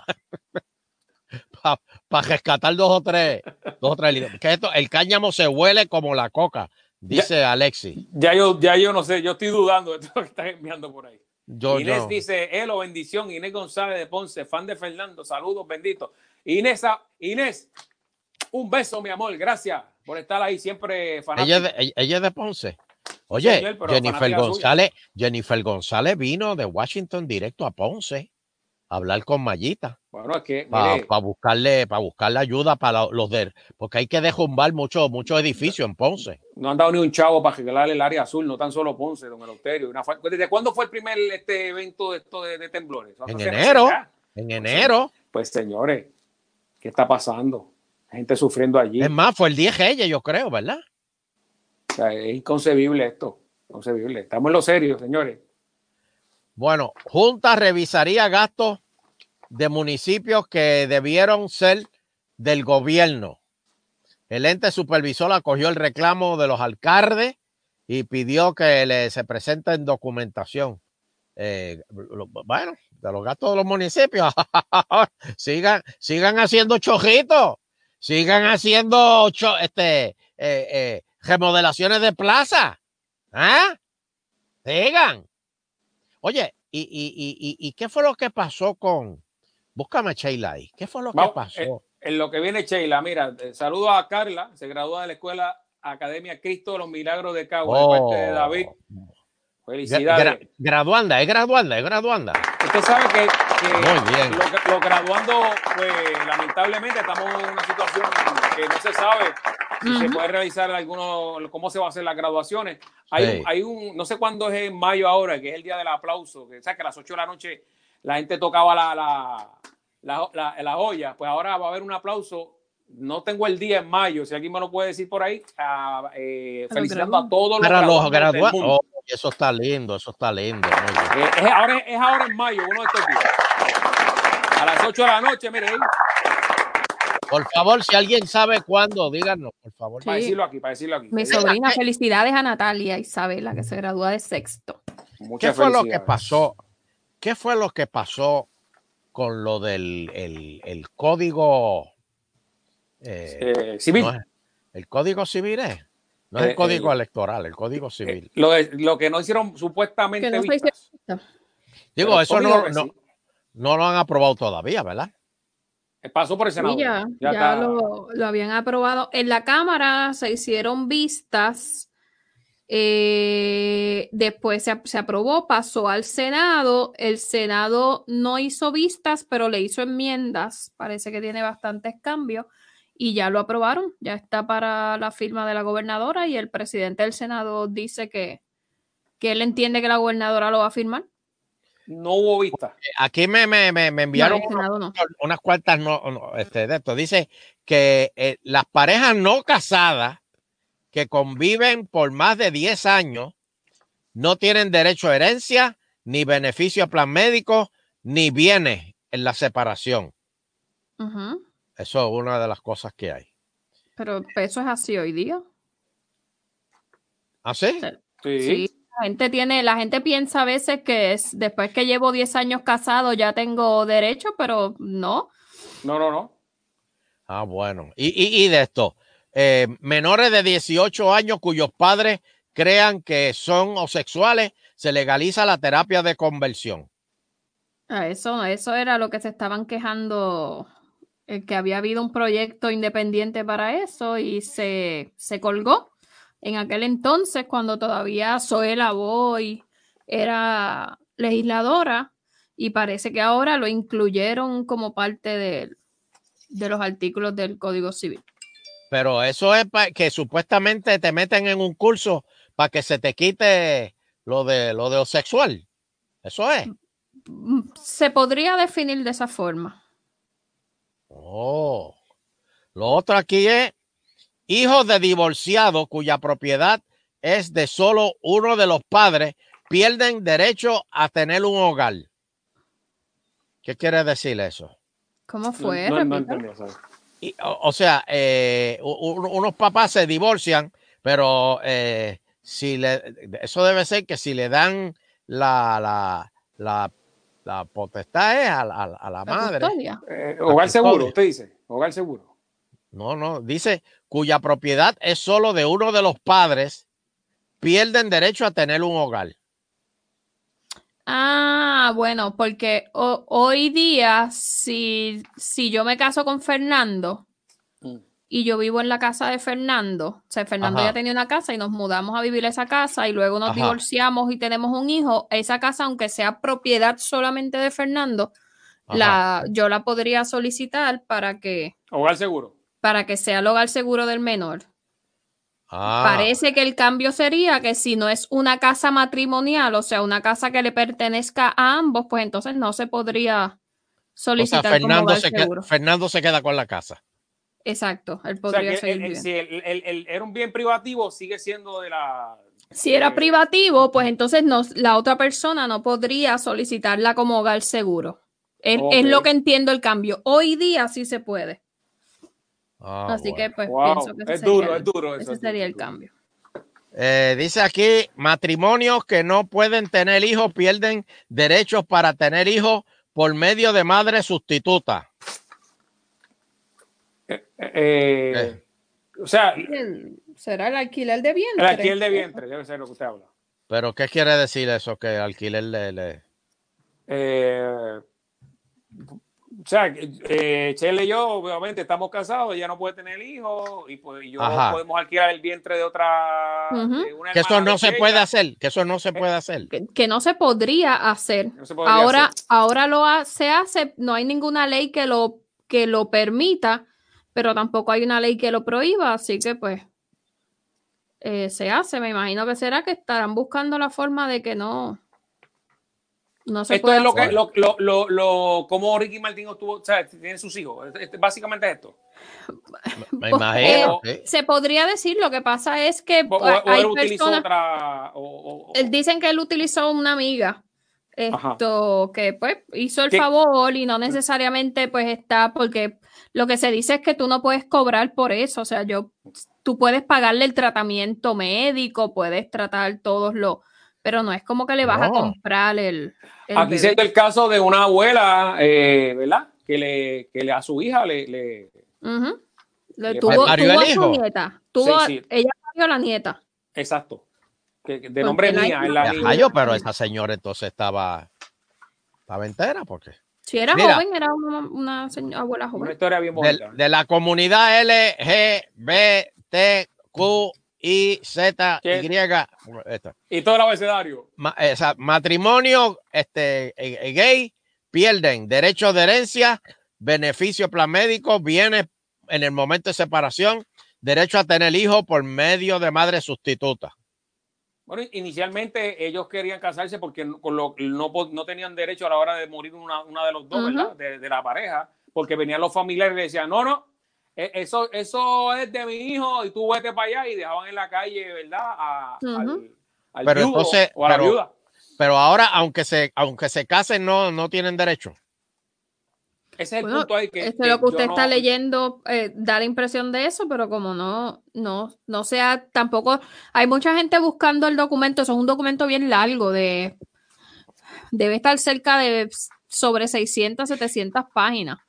rescatar dos o tres litros. Que el cáñamo se huele como la coca, dice Alexis. Ya yo no sé, yo estoy dudando de todo lo que están enviando por ahí. Inés no. dice, bendición. Inés González de Ponce, fan de Fernando, saludos, benditos. Inés, un beso, mi amor, gracias por estar ahí siempre fanática. Ella es de Ponce. Oye, señor, Jennifer González vino de Washington directo a Ponce a hablar con Mayita. Bueno, es que para buscarle ayuda para porque hay que derrumbar muchos edificios en Ponce. No han dado ni un chavo para arreglar el área azul, no tan solo Ponce, don Eleuterio. ¿Desde cuándo fue el primer evento de temblores? En enero. Pues señores, ¿qué está pasando? Gente sufriendo allí. Es más, fue el 10 Reyes, yo creo, ¿verdad? O sea, es inconcebible esto. Inconcebible. Estamos en lo serio, señores. Bueno, Junta revisaría gastos de municipios que debieron ser del gobierno. El ente supervisor acogió el reclamo de los alcaldes y pidió que se presenten documentación. Bueno, de los gastos de los municipios. sigan haciendo chojitos. Sigan haciendo remodelaciones de plaza. Sigan. Oye, ¿y qué fue lo que pasó con... Búscame a Sheila ahí. ¿Qué fue lo que pasó? En lo que viene Sheila, mira, saludo a Carla, se gradúa de la Escuela Academia Cristo de los Milagros de Cagua, de parte de David. Felicidades. Graduanda. Usted sabe que muy bien. Los graduando, pues lamentablemente estamos en una situación que no se sabe si se puede realizar cómo se va a hacer las graduaciones. Hay un, no sé cuándo es en mayo ahora, que es el día del aplauso, que, o sea, que a las 8 de la noche la gente tocaba la joya, pues ahora va a haber un aplauso. No tengo el día en mayo, si alguien me lo puede decir por ahí, felicitando a todos los graduados del mundo. Oh, eso está lindo, eso está lindo. Es ahora en mayo, uno de estos días. A las 8 de la noche, mire. Por favor, si alguien sabe cuándo, díganos, por favor. Sí. Para decirlo aquí. Mi sobrina, felicidades a Natalia Isabela, que se gradúa de sexto. ¿Qué fue lo que pasó? ¿Qué fue lo que pasó con lo del el código civil? No es, el código civil no es el código electoral, el código civil. Lo que no hicieron supuestamente que no vistas. Digo, pero eso no lo han aprobado todavía, ¿verdad? Pasó por el Senado. Sí, ya lo habían aprobado. En la Cámara se hicieron vistas. Después se aprobó, pasó al Senado. El Senado no hizo vistas, pero le hizo enmiendas. Parece que tiene bastantes cambios. Y ya lo aprobaron. Ya está para la firma de la gobernadora. Y el presidente del Senado dice que él entiende que la gobernadora lo va a firmar. No hubo vista. Aquí me enviaron unas cuantas de esto. Dice que las parejas no casadas que conviven por más de 10 años no tienen derecho a herencia, ni beneficio a plan médico, ni bienes en la separación. Eso es una de las cosas que hay. Pero eso es así hoy día. ¿Ah, sí? Sí. La gente piensa a veces que después que llevo 10 años casado ya tengo derecho, pero no. No. Ah, bueno. Y de esto, menores de 18 años cuyos padres crean que son homosexuales, se legaliza la terapia de conversión. Eso era lo que se estaban quejando, que había habido un proyecto independiente para eso y se colgó. En aquel entonces, cuando todavía Zoela Boy era legisladora, y parece que ahora lo incluyeron como parte de los artículos del Código Civil. Pero eso es que supuestamente te meten en un curso para que se te quite lo de homosexual. Eso es. Se podría definir de esa forma. Oh. Lo otro aquí es hijos de divorciados cuya propiedad es de solo uno de los padres pierden derecho a tener un hogar. ¿Qué quiere decir eso? ¿Cómo fue? No entendí, ¿sabes? O sea, unos papás se divorcian, pero eso debe ser que si le dan la potestad es a la madre. Hogar seguro, usted dice. Hogar seguro. No, dice cuya propiedad es solo de uno de los padres, pierden derecho a tener un hogar. Ah, bueno, porque hoy día, si yo me caso con Fernando y yo vivo en la casa de Fernando, o sea, Fernando ya tenía una casa y nos mudamos a vivir a esa casa y luego nos divorciamos y tenemos un hijo, esa casa, aunque sea propiedad solamente de Fernando, yo la podría solicitar para que... Hogar seguro. Para que sea el hogar seguro del menor. Parece que el cambio sería que si no es una casa matrimonial, o sea, una casa que le pertenezca a ambos, pues entonces no se podría solicitar como hogar seguro. Fernando se queda con la casa. Exacto, él podría seguir si era un bien privativo, sigue siendo de la... Si era privativo, pues entonces la otra persona no podría solicitarla como hogar seguro. Es lo que entiendo el cambio. Hoy día sí se puede. Así que pues pienso que es duro. Ese sería el cambio. Dice aquí, matrimonios que no pueden tener hijos pierden derechos para tener hijos por medio de madre sustituta. O sea, será el alquiler de vientre. El alquiler de vientre, debe ser lo que usted habla. ¿Pero qué quiere decir eso, que alquiler o sea, Chele y yo, obviamente, estamos casados, ella no puede tener hijos, y pues yo podemos alquilar el vientre de otra... de una que eso no se ella. puede hacer, que eso no se puede hacer. Que no se podría hacer. No se podría hacer. Ahora se hace, no hay ninguna ley que lo permita, pero tampoco hay una ley que lo prohíba, así que pues se hace. Me imagino que será que estarán buscando la forma de que no se Esto pueda es lo que, hacer. como Ricky Martin obtuvo, o sea, tiene sus hijos. Básicamente es esto. Me imagino. Sí. Se podría decir, lo que pasa es que O hay él utilizó personas, otra. dicen que él utilizó una amiga, Ajá. que pues hizo el ¿Qué? favor y no necesariamente pues está, porque lo que se dice es que tú no puedes cobrar por eso, o sea, tú puedes pagarle el tratamiento médico, puedes tratar pero no es como que le vas a comprar el Aquí bebé. se dio el caso de una abuela, ¿verdad? Que le a su hija le Tuvo parió el a su hijo. nieta, Sí. ella parió a la nieta. Exacto. Que de Porque nombre la Mía hija es la nació niña. Pero esa señora entonces estaba entera, porque si era mira, joven, era una abuela Una joven. historia bien bonita. de la comunidad LGBTQIZ, y todo el abecedario. matrimonio gay, pierden derechos de herencia, beneficio plan médico, bienes en el momento de separación, derecho a tener hijos por medio de madre sustituta. Bueno, inicialmente ellos querían casarse porque no tenían derecho a la hora de morir una de los dos, ¿verdad? De la pareja, porque venían los familiares y le decían, no, eso es de mi hijo y tú vete para allá, y dejaban en la calle, ¿verdad? Al pero viudo entonces, o a la viuda. Pero ahora, aunque se casen, no tienen derecho. Ese es el punto ahí que lo que usted está leyendo da la impresión de eso, pero como no sea tampoco, hay mucha gente buscando el documento, eso es un documento bien largo, debe estar cerca de sobre 600, 700 páginas.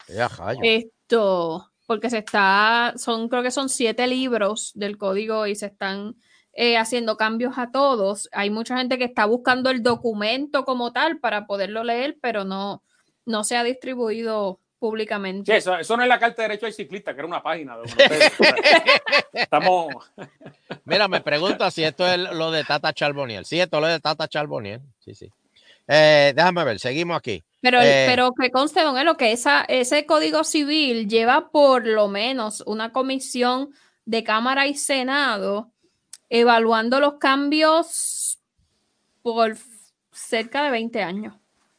Porque creo que son 7 libros del código y se están haciendo cambios a todos. Hay mucha gente que está buscando el documento como tal para poderlo leer, pero no se ha distribuido públicamente. Sí, eso no es la Carta de Derecho del Ciclista, que era una página de ustedes. Estamos. Mira, me pregunta si esto es lo de Tata Charbonnier. Sí, esto es lo de Tata Charbonnier. Sí. Déjame ver, seguimos aquí. Pero que conste, don Elo, que ese Código Civil lleva por lo menos una comisión de Cámara y Senado evaluando los cambios por cerca de 20 años.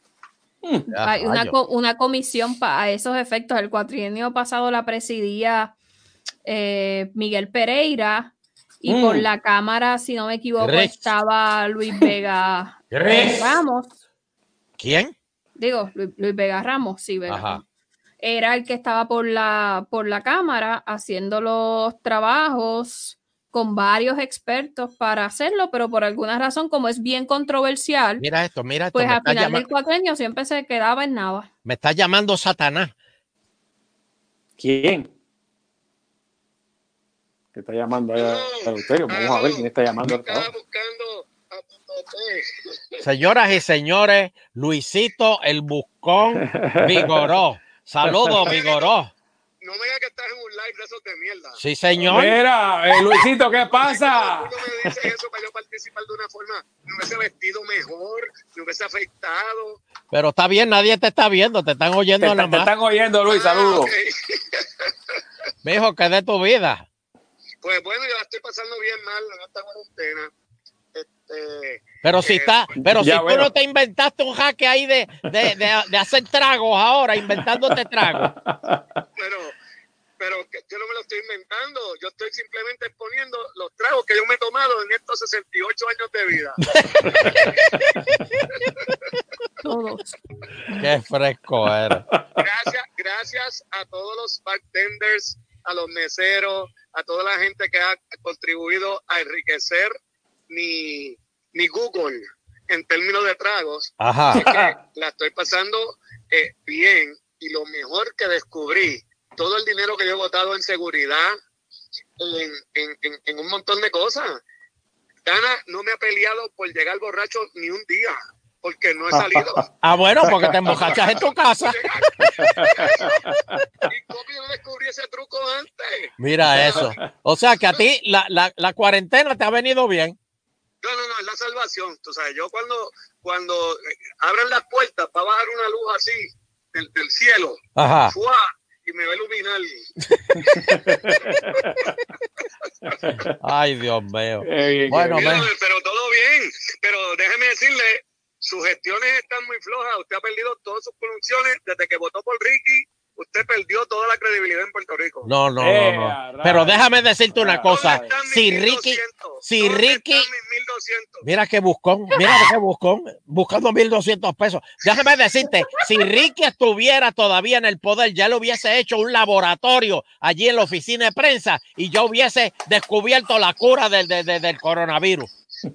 Hay una comisión a esos efectos. El cuatrienio pasado la presidía Miguel Pereira y por la Cámara, si no me equivoco, estaba Luis Vega Ramos. ¿Quién? Digo, Luis Vega Ramos, sí, Vega Ramos. Era el que estaba por la Cámara haciendo los trabajos con varios expertos para hacerlo, pero por alguna razón, como es bien controversial, mira esto, pues al final del cuatrienio siempre se quedaba en nada. Me está llamando Satanás. ¿Quién? ¿Qué está llamando allá? Vamos a ver quién está llamando. Estaba buscando a Señoras y señores, Luisito el Buscón Vigoró. Saludos, Vigoró. No me digas que estás en un live de esos de mierda. Sí, señor. Mira, Luisito, ¿qué pasa? ¿Cómo me dices eso para yo participar de una forma? Me hubiese vestido mejor, me hubiese afeitado. Pero está bien, nadie te está viendo, te están oyendo nada más. Te están oyendo, Luis, saludos. Okay. Mijo, ¿qué de tu vida? Pues bueno, yo la estoy pasando bien mal en esta cuarentena. Pero si tú no te inventaste un jaque ahí de hacer tragos ahora, inventándote tragos. Pero yo no me lo estoy inventando. Yo estoy simplemente exponiendo los tragos que yo me he tomado en estos 68 años de vida. Todos. Qué fresco eres. Gracias a todos los bartenders, a los meseros, a toda la gente que ha contribuido a enriquecer mi Google en términos de tragos. Ajá. Es que la estoy pasando bien, y lo mejor que descubrí, todo el dinero que yo he botado en seguridad, en un montón de cosas. Dana no me ha peleado por llegar borracho ni un día, porque no he salido. Bueno, porque te embojachas en tu casa. ¿Y cómo yo descubrí ese truco antes? Mira eso. O sea que a ti la cuarentena te ha venido bien. No, es la salvación. Tú sabes, yo cuando abren las puertas para bajar una luz así del cielo, ajá, ¡fua! Y y me va a iluminar. Ay, Dios mío. Bueno, Mira, pero todo bien. Pero déjeme decirle, sus gestiones están muy flojas. Usted ha perdido todas sus producciones desde que votó por Ricky. Usted perdió toda la credibilidad en Puerto Rico. No. Pero déjame decirte una cosa. ¿Dónde están mis Si 1200? Ricky, ¿Dónde están mis 1200? mira qué buscón, buscando 1,200 pesos. Déjame decirte, si Ricky estuviera todavía en el poder, ya le hubiese hecho un laboratorio allí en la oficina de prensa y ya hubiese descubierto la cura del coronavirus. Pero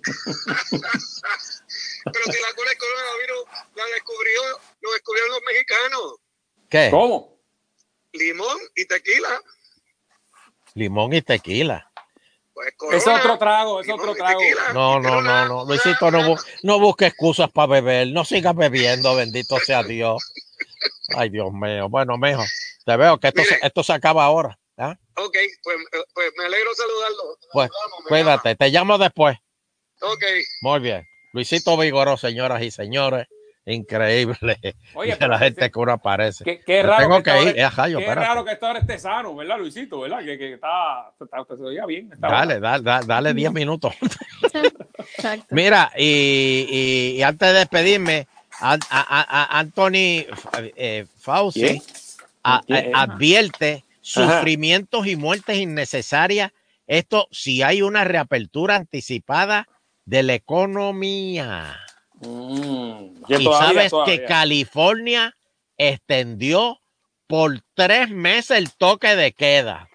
si la cura del coronavirus lo descubrieron los mexicanos. ¿Qué? ¿Cómo? Limón y tequila. Limón y tequila. Pues corona, Es otro trago, es limón otro y trago. tequila. No. Luisito, no busque excusas para beber. No sigas bebiendo, bendito sea Dios. Ay, Dios mío. Bueno, mijo, te veo que esto se acaba ahora. ¿Ah? Ok, pues me alegro saludarlo. Pues, Hablamos, me cuídate. Te llamo después. llama. Ok. Muy bien. Luisito Vigoró, señoras y señores. Increíble. Oye, de la gente que uno aparece. Qué raro tengo que que ir. esta hora- Qué qué raro que esta hora esté sano, ¿verdad, Luisito? ¿Verdad? Que está se oía bien. Dale 10 minutos. Exacto. Mira, y antes de despedirme, Anthony Fauci advierte sufrimientos y muertes innecesarias. Esto si hay una reapertura anticipada de la economía. Y sabes que California extendió por 3 meses el toque de queda.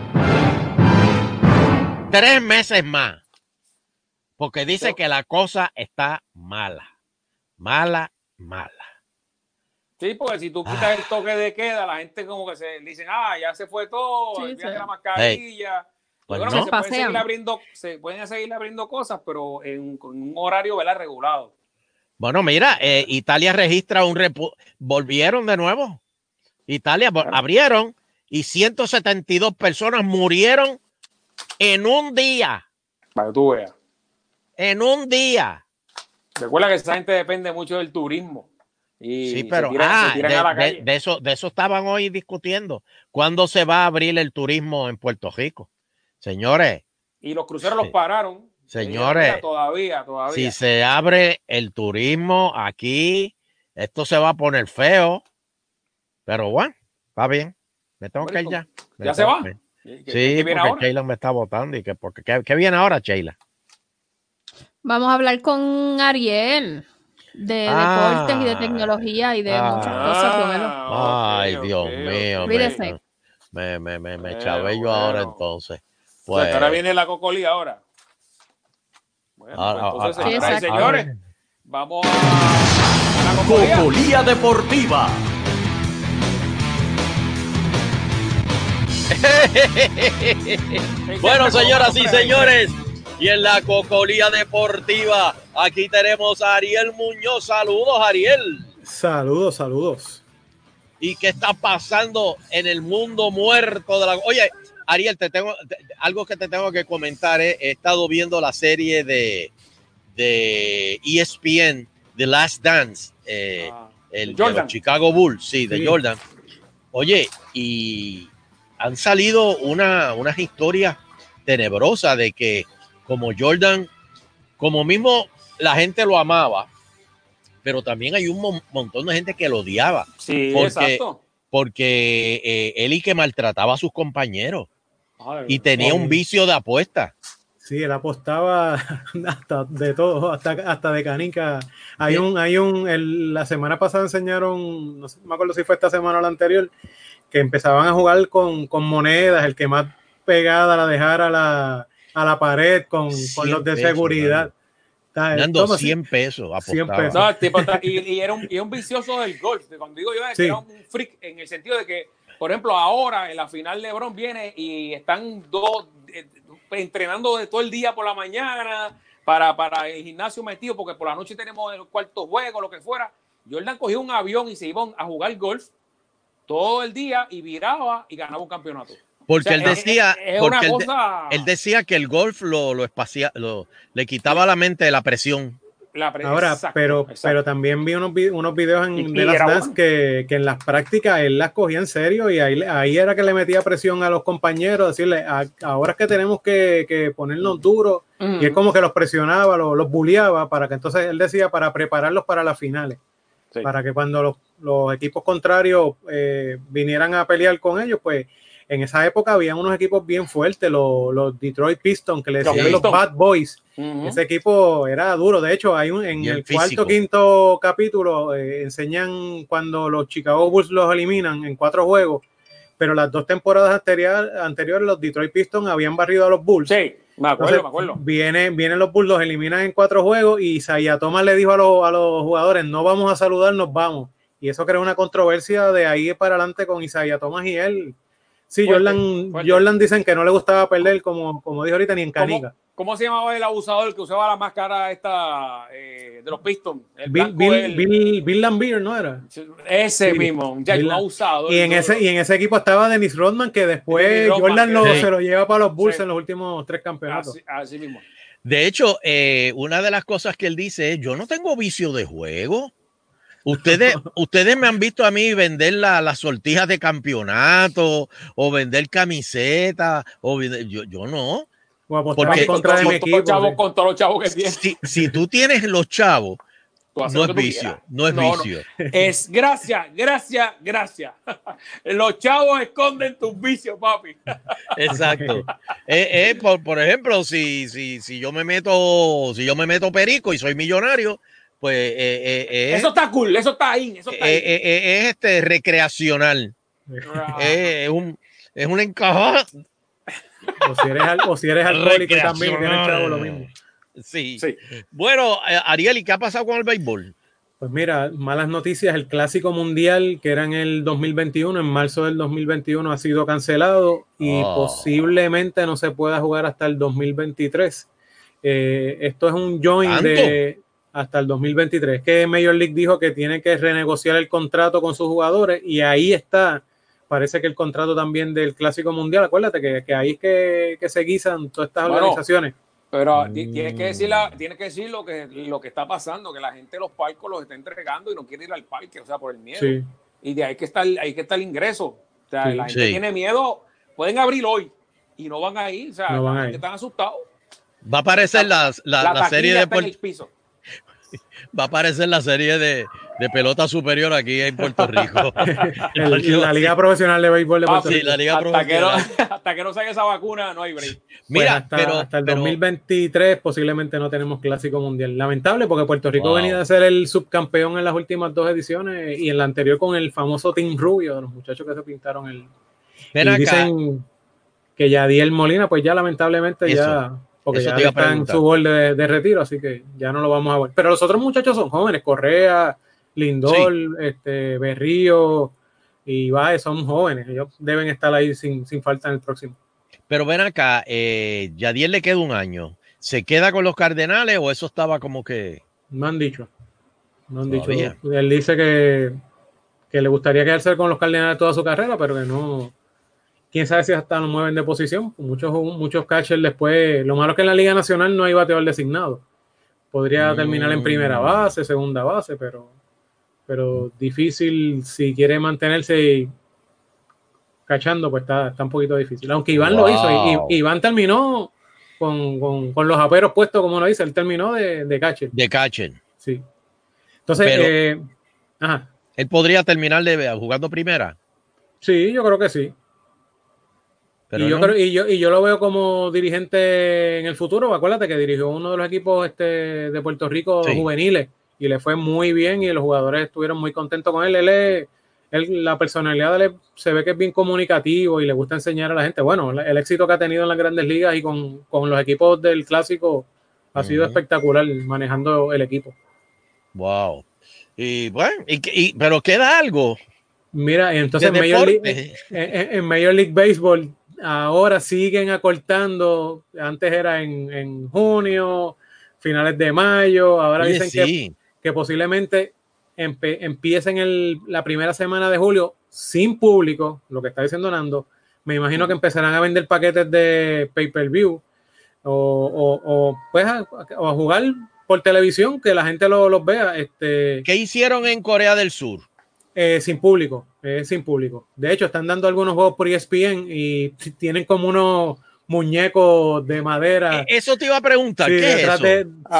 3 meses más. Porque dice que la cosa está mala. Sí, porque si tú quitas el toque de queda, la gente como que se dicen, ya se fue todo, Sí, olvídate sí. la mascarilla. Pues Yo creo no. que se pueden seguir abriendo cosas, pero con un horario, ¿verdad?, regulado. Bueno, mira, Italia registra volvieron de nuevo. Italia abrieron y 172 personas murieron en un día. Para que tú veas. En un día. Recuerda que esa gente depende mucho del turismo. Y Sí, pero se tiran a la calle. de eso estaban hoy discutiendo. ¿Cuándo se va a abrir el turismo en Puerto Rico? Señores. Y los cruceros los pararon. Señores. Mira, todavía. Si se abre el turismo aquí, esto se va a poner feo. Pero bueno, está bien. Me tengo que ir ya. ¿Ya se va? Sí, porque Sheila me está votando. ¿Qué viene ahora, Sheila? Vamos a hablar con Ariel de deportes y de tecnología y de muchas cosas. Ay, Dios mío. Cuídese. Me chavé yo ahora entonces. Pues ahora viene la cocolía ahora. Bueno, pues entonces, señores, vamos a la cocolía deportiva. Bueno, señoras y señores, y en la cocolía deportiva, aquí tenemos a Ariel Muñoz. Saludos, Ariel. Saludos. ¿Y qué está pasando en el mundo muerto de la... Oye, Ariel, algo que te tengo que comentar. He estado viendo la serie de ESPN, The Last Dance, de los Chicago Bulls, de Jordan. Oye, y han salido unas historias tenebrosas de que como Jordan, como mismo la gente lo amaba, pero también hay un montón de gente que lo odiaba. Sí, exacto. Porque él y que maltrataba a sus compañeros y tenía un vicio de apuesta. Sí, él apostaba hasta de todo, hasta de canica. La semana pasada enseñaron, no me acuerdo si fue esta semana o la anterior, que empezaban a jugar con monedas, el que más pegada la dejara a la pared con los de seguridad. Dando 100 pesos apostaba. No, tipo, y era un vicioso del golf. Cuando digo yo, era un freak en el sentido de que, por ejemplo, ahora en la final LeBron viene y están entrenando de todo el día por la mañana para el gimnasio metido, porque por la noche tenemos el cuarto juego, lo que fuera. Jordan cogió un avión y se iba a jugar golf todo el día y viraba y ganaba un campeonato. Porque él decía, él decía que el golf le quitaba a la mente la presión. Ahora, pero también vi unos videos en The Last Dance que en las prácticas él las cogía en serio y ahí era que le metía presión a los compañeros, decirle, ahora es que tenemos que ponernos duros, y él como que los presionaba, los bulleaba, para que entonces él decía, para prepararlos para las finales, para que cuando los equipos contrarios vinieran a pelear con ellos, pues en esa época habían unos equipos bien fuertes, los Detroit Pistons, que le decían los Bad Boys. Ese equipo era duro. De hecho, hay en el cuarto, quinto capítulo enseñan cuando los Chicago Bulls los eliminan en 4 juegos, pero las 2 temporadas anteriores los Detroit Pistons habían barrido a los Bulls. Sí, me acuerdo. Vienen los Bulls, los eliminan en 4 juegos y Isaiah Thomas le dijo a los jugadores, no vamos a saludar, nos vamos. Y eso creó una controversia de ahí para adelante con Isaiah Thomas y él. Sí, Jordan dicen que no le gustaba perder, como dijo ahorita, ni en canica. ¿Cómo se llamaba el abusador que usaba la máscara esta de los Pistons? Bill Laimbeer, ¿no era? Ese mismo, un abusador. Y en ese equipo estaba Dennis Rodman, que después Jordan se lo lleva para los Bulls en los últimos 3 campeonatos. Así mismo. De hecho, una de las cosas que él dice es, yo no tengo vicio de juego. Ustedes me han visto a mí vender las sortijas de campeonato o vender camisetas yo no. Porque con todos los chavos que tienes. Si tú tienes los chavos, no es vicio, no es vicio. Es gracias. Los chavos esconden tus vicios, papi. Exacto. Por ejemplo, si yo me meto perico y soy millonario, pues eso está cool, eso está ahí, es recreacional. Es un encajado. O si eres alcohólico también tienes chavo lo mismo. Sí. Bueno, Ariel, ¿y qué ha pasado con el béisbol? Pues mira, malas noticias, el Clásico Mundial que era en el 2021, en marzo del 2021 ha sido cancelado y posiblemente no se pueda jugar hasta el 2023. Esto es un join de hasta el 2023, que Major League dijo que tiene que renegociar el contrato con sus jugadores y ahí está, parece que el contrato también del Clásico Mundial, acuérdate que ahí es que se guisan todas estas organizaciones. Pero tienes que decir lo que está pasando, que la gente de los palcos los está entregando y no quiere ir al parque, o sea, por el miedo. Sí. Y de ahí que está el ingreso. O sea, la gente tiene miedo, pueden abrir hoy y no van a ir, o sea, la gente está asustada. Va a aparecer la serie de Va a aparecer la serie de pelota superior aquí en Puerto Rico. La Liga Profesional de Béisbol de Puerto Rico. La Liga Profesional. Hasta que no salga esa vacuna, no hay break. Mira, pues hasta el 2023 posiblemente no tenemos Clásico Mundial. Lamentable, porque Puerto Rico venía a ser el subcampeón en las últimas 2 ediciones y en la anterior con el famoso Team Rubio, de los muchachos que se pintaron y dicen que Yadiel Molina, pues ya lamentablemente porque ya está en su gol de retiro, así que ya no lo vamos a ver. Pero los otros muchachos son jóvenes, Correa, Lindor, Berrío y Baez son jóvenes. Ellos deben estar ahí sin falta en el próximo. Pero ven acá, Yadiel le queda 1 año. ¿Se queda con los Cardenales o eso estaba como que...? No han dicho. Él dice que le gustaría quedarse con los Cardenales toda su carrera, pero que no... Quién sabe si hasta lo mueven de posición. Muchos catchers después. Lo malo es que en la Liga Nacional no hay bateador designado. Podría terminar en primera base, segunda base, pero difícil si quiere mantenerse cachando, pues está un poquito difícil. Aunque Iván lo hizo. Iván terminó con los aperos puestos, como lo dice. Él terminó de catcher. De catcher. Sí. Entonces, ¿él podría terminar jugando primera? Sí, yo creo que sí. Pero yo lo veo como dirigente en el futuro. Acuérdate que dirigió uno de los equipos de Puerto Rico juveniles y le fue muy bien y los jugadores estuvieron muy contentos con él. La personalidad de él se ve que es bien comunicativo y le gusta enseñar a la gente. Bueno, el éxito que ha tenido en las grandes ligas y con los equipos del Clásico ha sido espectacular manejando el equipo. Wow. Y bueno, pero queda algo. Mira, entonces en Major League Baseball ahora siguen acortando. Antes era en junio, finales de mayo. Ahora dicen que posiblemente empiecen la primera semana de julio sin público, lo que está diciendo Nando. Me imagino que empezarán a vender paquetes de pay-per-view o a jugar por televisión, que la gente los vea. ¿Qué hicieron en Corea del Sur? Sin público, sin público. De hecho, están dando algunos juegos por ESPN y tienen como unos muñecos de madera. Eso te iba a preguntar, sí, ¿qué es eso?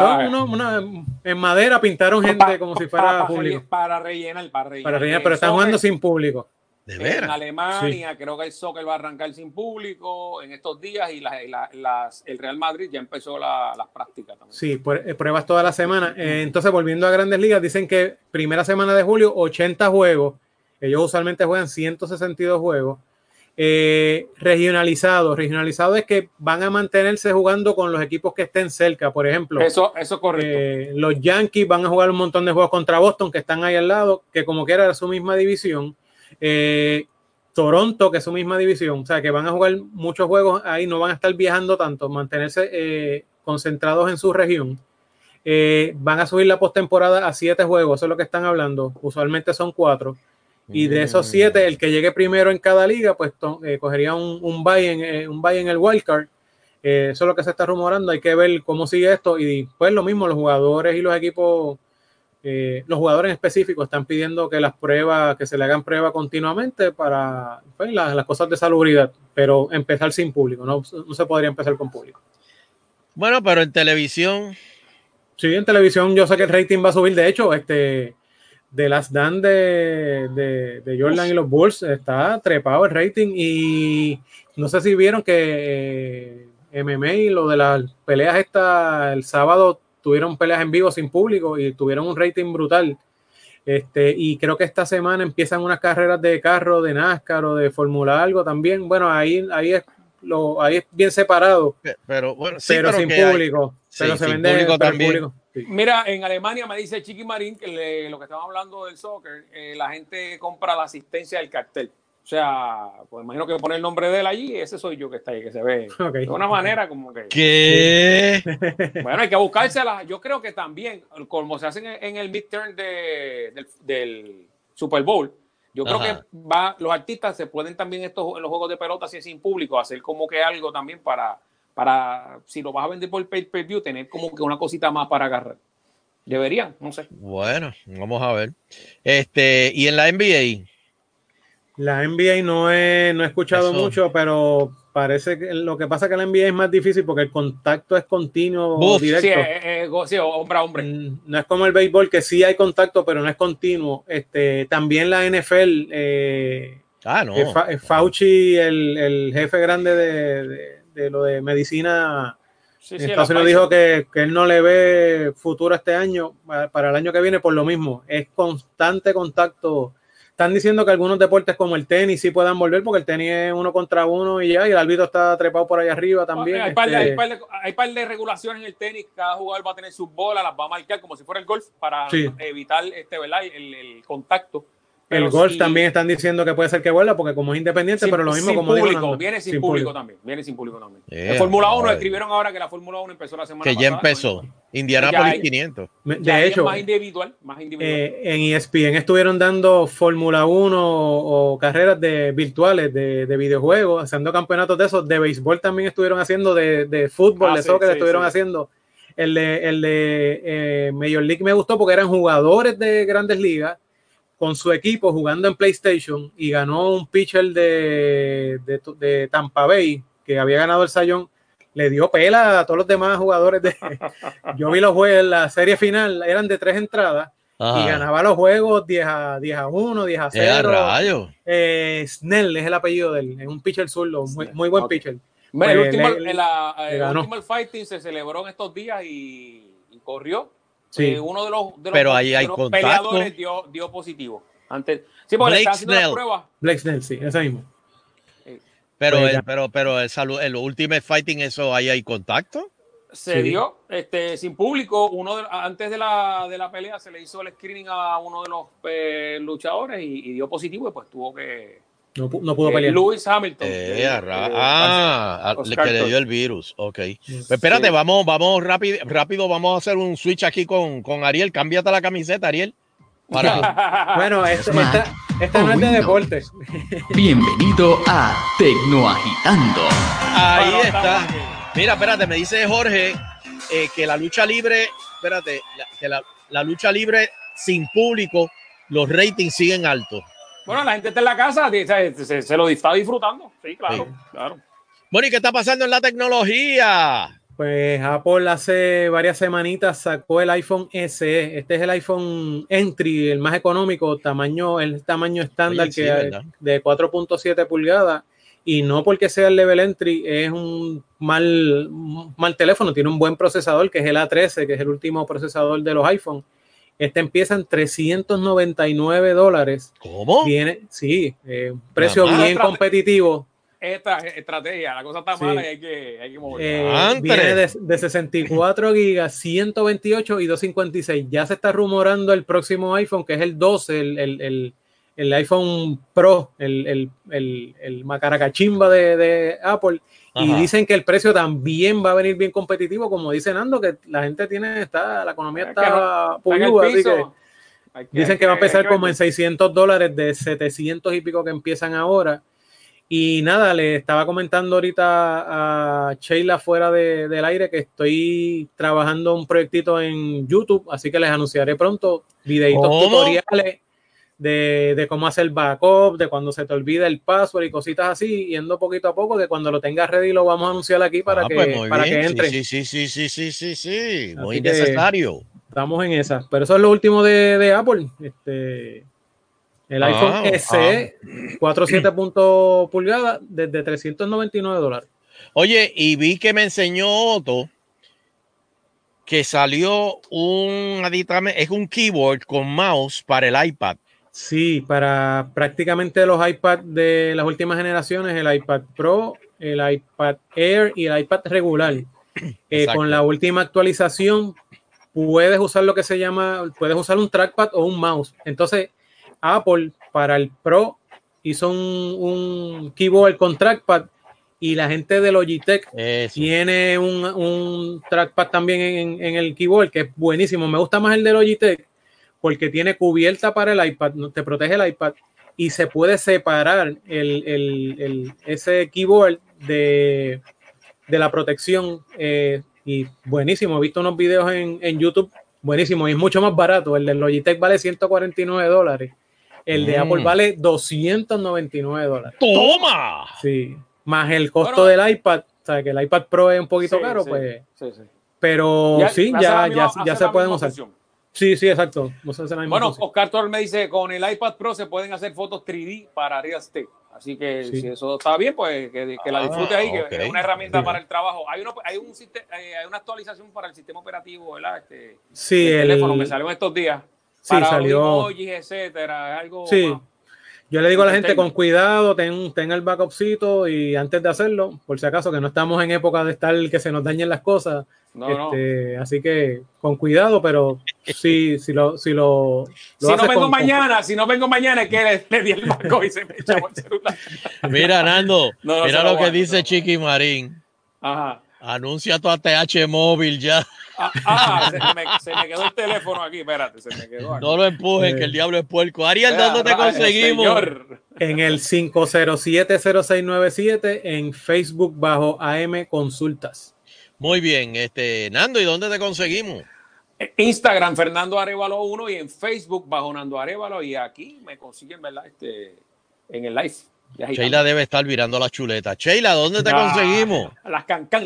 En madera pintaron gente como si fuera público. Para rellenar, pero están jugando sin público. ¿De veras? En Alemania, creo que el soccer va a arrancar sin público en estos días y el Real Madrid ya empezó las prácticas también. Sí, pruebas toda la semana. Entonces, volviendo a Grandes Ligas, dicen que primera semana de julio, 80 juegos. Ellos usualmente juegan 162 juegos. Regionalizado es que van a mantenerse jugando con los equipos que estén cerca. Por ejemplo, eso es correcto. Los Yankees van a jugar un montón de juegos contra Boston, que están ahí al lado, que como quiera era su misma división. Toronto, que es su misma división, o sea que van a jugar muchos juegos ahí, no van a estar viajando tanto, mantenerse concentrados en su región. Van a subir la postemporada a 7 juegos, eso es lo que están hablando, usualmente son 4, y de esos 7, el que llegue primero en cada liga, pues cogería un bye en el wildcard. Eso es lo que se está rumorando, hay que ver cómo sigue esto, y pues lo mismo, los jugadores y los equipos. Los jugadores en específico están pidiendo que se le hagan pruebas continuamente para pues, las cosas de salubridad, pero empezar sin público, no se podría empezar con público. Bueno, pero en televisión. Sí, en televisión yo sé que el rating va a subir. De hecho, de Last Dance de Jordan y los Bulls está trepado el rating, y no sé si vieron que MMA y lo de las peleas el sábado tuvieron peleas en vivo sin público y tuvieron un rating brutal. Y creo que esta semana empiezan unas carreras de carro, de NASCAR o de Fórmula algo también. Bueno, ahí es bien separado. Pero bueno, sí, pero sin público. Pero sí, se sin vende público también. Público. Sí. Mira, en Alemania me dice Chiqui Marín que lo que estamos hablando del soccer, la gente compra la asistencia del cartel. O sea, pues imagino que pone el nombre de él allí, ese soy yo que está ahí, que se ve de una manera como que... ¿Qué? Bueno, hay que buscársela. Yo creo que también, como se hace en el midterm del Super Bowl, yo creo que los artistas se pueden también en los juegos de pelota, si es sin público, hacer como que algo también para si lo vas a vender por pay-per-view, tener como que una cosita más para agarrar. Deberían, no sé. Bueno, vamos a ver. Y en la NBA... La NBA no he escuchado mucho, pero parece que lo que pasa es que la NBA es más difícil porque el contacto es continuo, directo. Sí, hombre a hombre. No es como el béisbol, que sí hay contacto, pero no es continuo. También la NFL, Fauci, el jefe grande de lo de medicina, Estados Unidos, dijo que él no le ve futuro este año, para el año que viene, por lo mismo. Es constante contacto. Están diciendo que algunos deportes como el tenis sí puedan volver, porque el tenis es 1 contra 1 y ya, y el árbitro está trepado por ahí arriba también. Hay par de regulaciones en el tenis. Cada jugador va a tener sus bolas, las va a marcar como si fuera el golf para evitar ¿verdad? El contacto. Pero el golf también están diciendo que puede ser que vuelva, porque como es independiente, pero lo mismo como público, digo. Viene sin público también. En Fórmula 1 escribieron ahora que la Fórmula 1 empezó la semana pasada. Que ya empezó. Indianapolis 500. De hecho, más individual. En ESPN estuvieron dando Fórmula 1 o carreras virtuales de videojuegos, haciendo campeonatos de esos. De béisbol también estuvieron haciendo, de fútbol, de soccer estuvieron haciendo. El de Major League me gustó porque eran jugadores de Grandes Ligas con su equipo jugando en PlayStation, y ganó un pitcher de Tampa Bay que había ganado el Cy Young. Le dio pela a todos los demás jugadores. Yo vi los juegos, la serie final eran de 3 entradas y ganaba los juegos 10-1, 10-0. Snell es el apellido de él, es un pitcher zurdo, muy buen pitcher. El Ultimate Fighting se celebró en estos días y corrió. Sí. Uno de los peleadores dio positivo. Antes, sí, porque le están haciendo las pruebas. Blake Snell, sí, ese mismo. Pero el Ultimate Fighting, eso ahí hay contacto. Se dio sin público. Antes de la pelea se le hizo el screening a uno de los luchadores y dio positivo, y pues tuvo que... No pudo pelear. Lewis Hamilton. Que le dio el virus. Ok. Pues espérate, vamos rápido, vamos a hacer un switch aquí con Ariel. Cámbiate la camiseta, Ariel. Bueno, esta no es de deportes. Bienvenido a Tecnoagitando. Ahí está. Mira, espérate, me dice Jorge que la lucha libre espérate, la lucha libre sin público, los ratings siguen altos. Bueno, la gente está en la casa, se lo está disfrutando. Sí, claro, Sí. claro. Bueno, ¿y qué está pasando en la tecnología? Pues Apple hace varias semanitas sacó el iPhone SE. Este es el iPhone Entry, el más económico, el tamaño estándar. Oye, sí, que ¿verdad? de 4.7 pulgadas. Y no porque sea el level entry, es un mal teléfono. Tiene un buen procesador, que es el A13, que es el último procesador de los iPhone. Este empieza en $399. ¿Cómo? Sí, un precio bien competitivo. Esta estrategia, la cosa está mala y hay que moverla. Viene de 64 gigas, 128 y 256. Ya se está rumorando el próximo iPhone, que es el 12, el iPhone Pro, el macaracachimba de Apple. Ajá. Y dicen que el precio también va a venir bien competitivo, como dice Nando, que la gente la economía está puyúa, así que dicen que va a empezar como en $600 de 700 y pico que empiezan ahora. Y nada, le estaba comentando ahorita a Sheila fuera del aire que estoy trabajando un proyectito en YouTube, así que les anunciaré pronto videitos tutoriales de cómo hacer backup, de cuando se te olvida el password y cositas así, yendo poquito a poco, que cuando lo tengas ready lo vamos a anunciar aquí para que entre. Sí. Muy Así necesario. Estamos en esa. Pero eso es lo último de Apple. El iPhone SE 4.7 pulgadas desde $399. Oye, y vi que me enseñó Otto que salió un aditamento, es un keyboard con mouse para el iPad. Sí, para prácticamente los iPad de las últimas generaciones, el iPad Pro, el iPad Air y el iPad regular. Con la última actualización puedes usar puedes usar un trackpad o un mouse. Entonces, Apple para el Pro hizo un keyboard con trackpad y la gente de Logitech tiene un trackpad también en el keyboard que es buenísimo. Me gusta más el de Logitech porque tiene cubierta para el iPad, te protege el iPad y se puede separar ese keyboard de la protección y buenísimo. He visto unos videos en YouTube buenísimo y es mucho más barato. El de Logitech vale $149. El de Apple vale $299. ¡Toma! Sí, más el costo del iPad. O sea, que el iPad Pro es un poquito caro, pues. Sí. Pero ya se pueden usar. Sí, exacto. Bueno, Oscar Torres me dice, con el iPad Pro se pueden hacer fotos 3D para Real Estate. Así que si eso está bien, pues que la disfrute ahí, que es una herramienta para el trabajo. Hay una actualización para el sistema operativo, ¿verdad? El teléfono me salió en estos días. Para salió. Emojis, etcétera. Algo más. Yo le digo a la gente con cuidado, ten el backupcito y antes de hacerlo, por si acaso, que no estamos en época de estar que se nos dañen las cosas. Así que con cuidado, pero si no vengo mañana, es que le di el backup y se me echó el celular. Mira, Nando, mira lo que dice Chiqui Marín. Ajá. Anuncia tu ATH móvil ya. Se me quedó el teléfono aquí, espérate, se me quedó aquí. No lo empujes, que el diablo es puerco. Ariel, ¿dónde te conseguimos? En el 507-0697, en Facebook bajo AM Consultas. Muy bien, Nando, ¿y dónde te conseguimos? Instagram, Fernando Arévalo 1 y en Facebook bajo Nando Arévalo y aquí me consiguen, ¿verdad? En el live. Sheila debe estar virando las chuletas. Sheila, ¿dónde te conseguimos? Las cancán.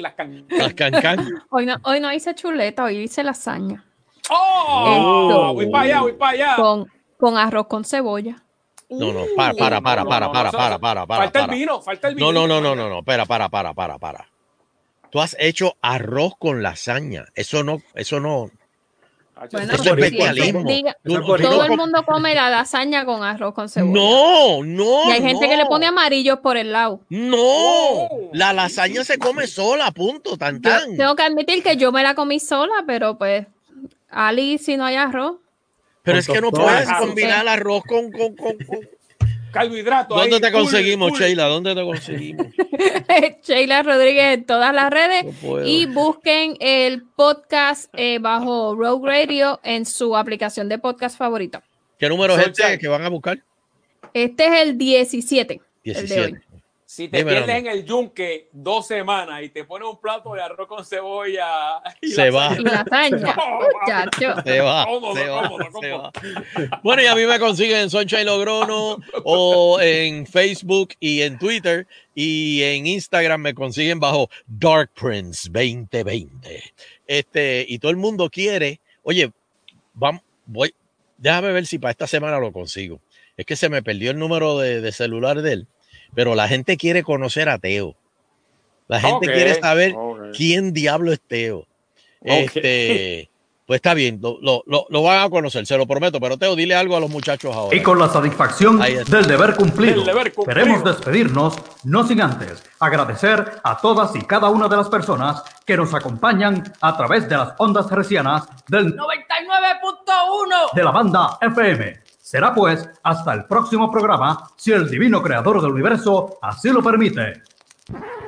Hoy no hice chuleta, hoy hice lasaña. Voy para allá. Con arroz con cebolla. No, para. Falta el vino. No, para. Tú has hecho arroz con lasaña. Eso no. Bueno, eso es bestialismo. Todo el mundo come la lasaña con arroz con cebolla. No. Y hay gente que le pone amarillos por el lado. No. La lasaña se come sola, punto. Tan. Tengo que admitir que yo me la comí sola, pero pues, Ali, si no hay arroz. Pero es que no puedes combinar arroz con carbohidratos. ¿Dónde te conseguimos, Sheila? ¿Dónde te conseguimos? Sheila Rodríguez en todas las redes. Y busquen el podcast bajo Rogue Radio en su aplicación de podcast favorita. ¿Qué número es que van a buscar? Este es el 17. El de hoy. Si te pierdes en el yunque 2 semanas y te pones un plato de arroz con cebolla se va. Y lasaña. Se va. Bueno, y a mí me consiguen en Sunshine Logrono o en Facebook y en Twitter, y en Instagram me consiguen bajo Dark Prince 2020. Y todo el mundo quiere, oye, déjame ver si para esta semana lo consigo. Es que se me perdió el número de celular de él. Pero la gente quiere conocer a Teo. La gente quiere saber quién diablo es Teo. Pues está bien, lo van a conocer, se lo prometo. Pero Teo, dile algo a los muchachos ahora. Y con la satisfacción del deber cumplido, queremos despedirnos, no sin antes agradecer a todas y cada una de las personas que nos acompañan a través de las ondas hercianas del 99.1 de la banda FM. Será pues hasta el próximo programa, si el divino creador del universo así lo permite.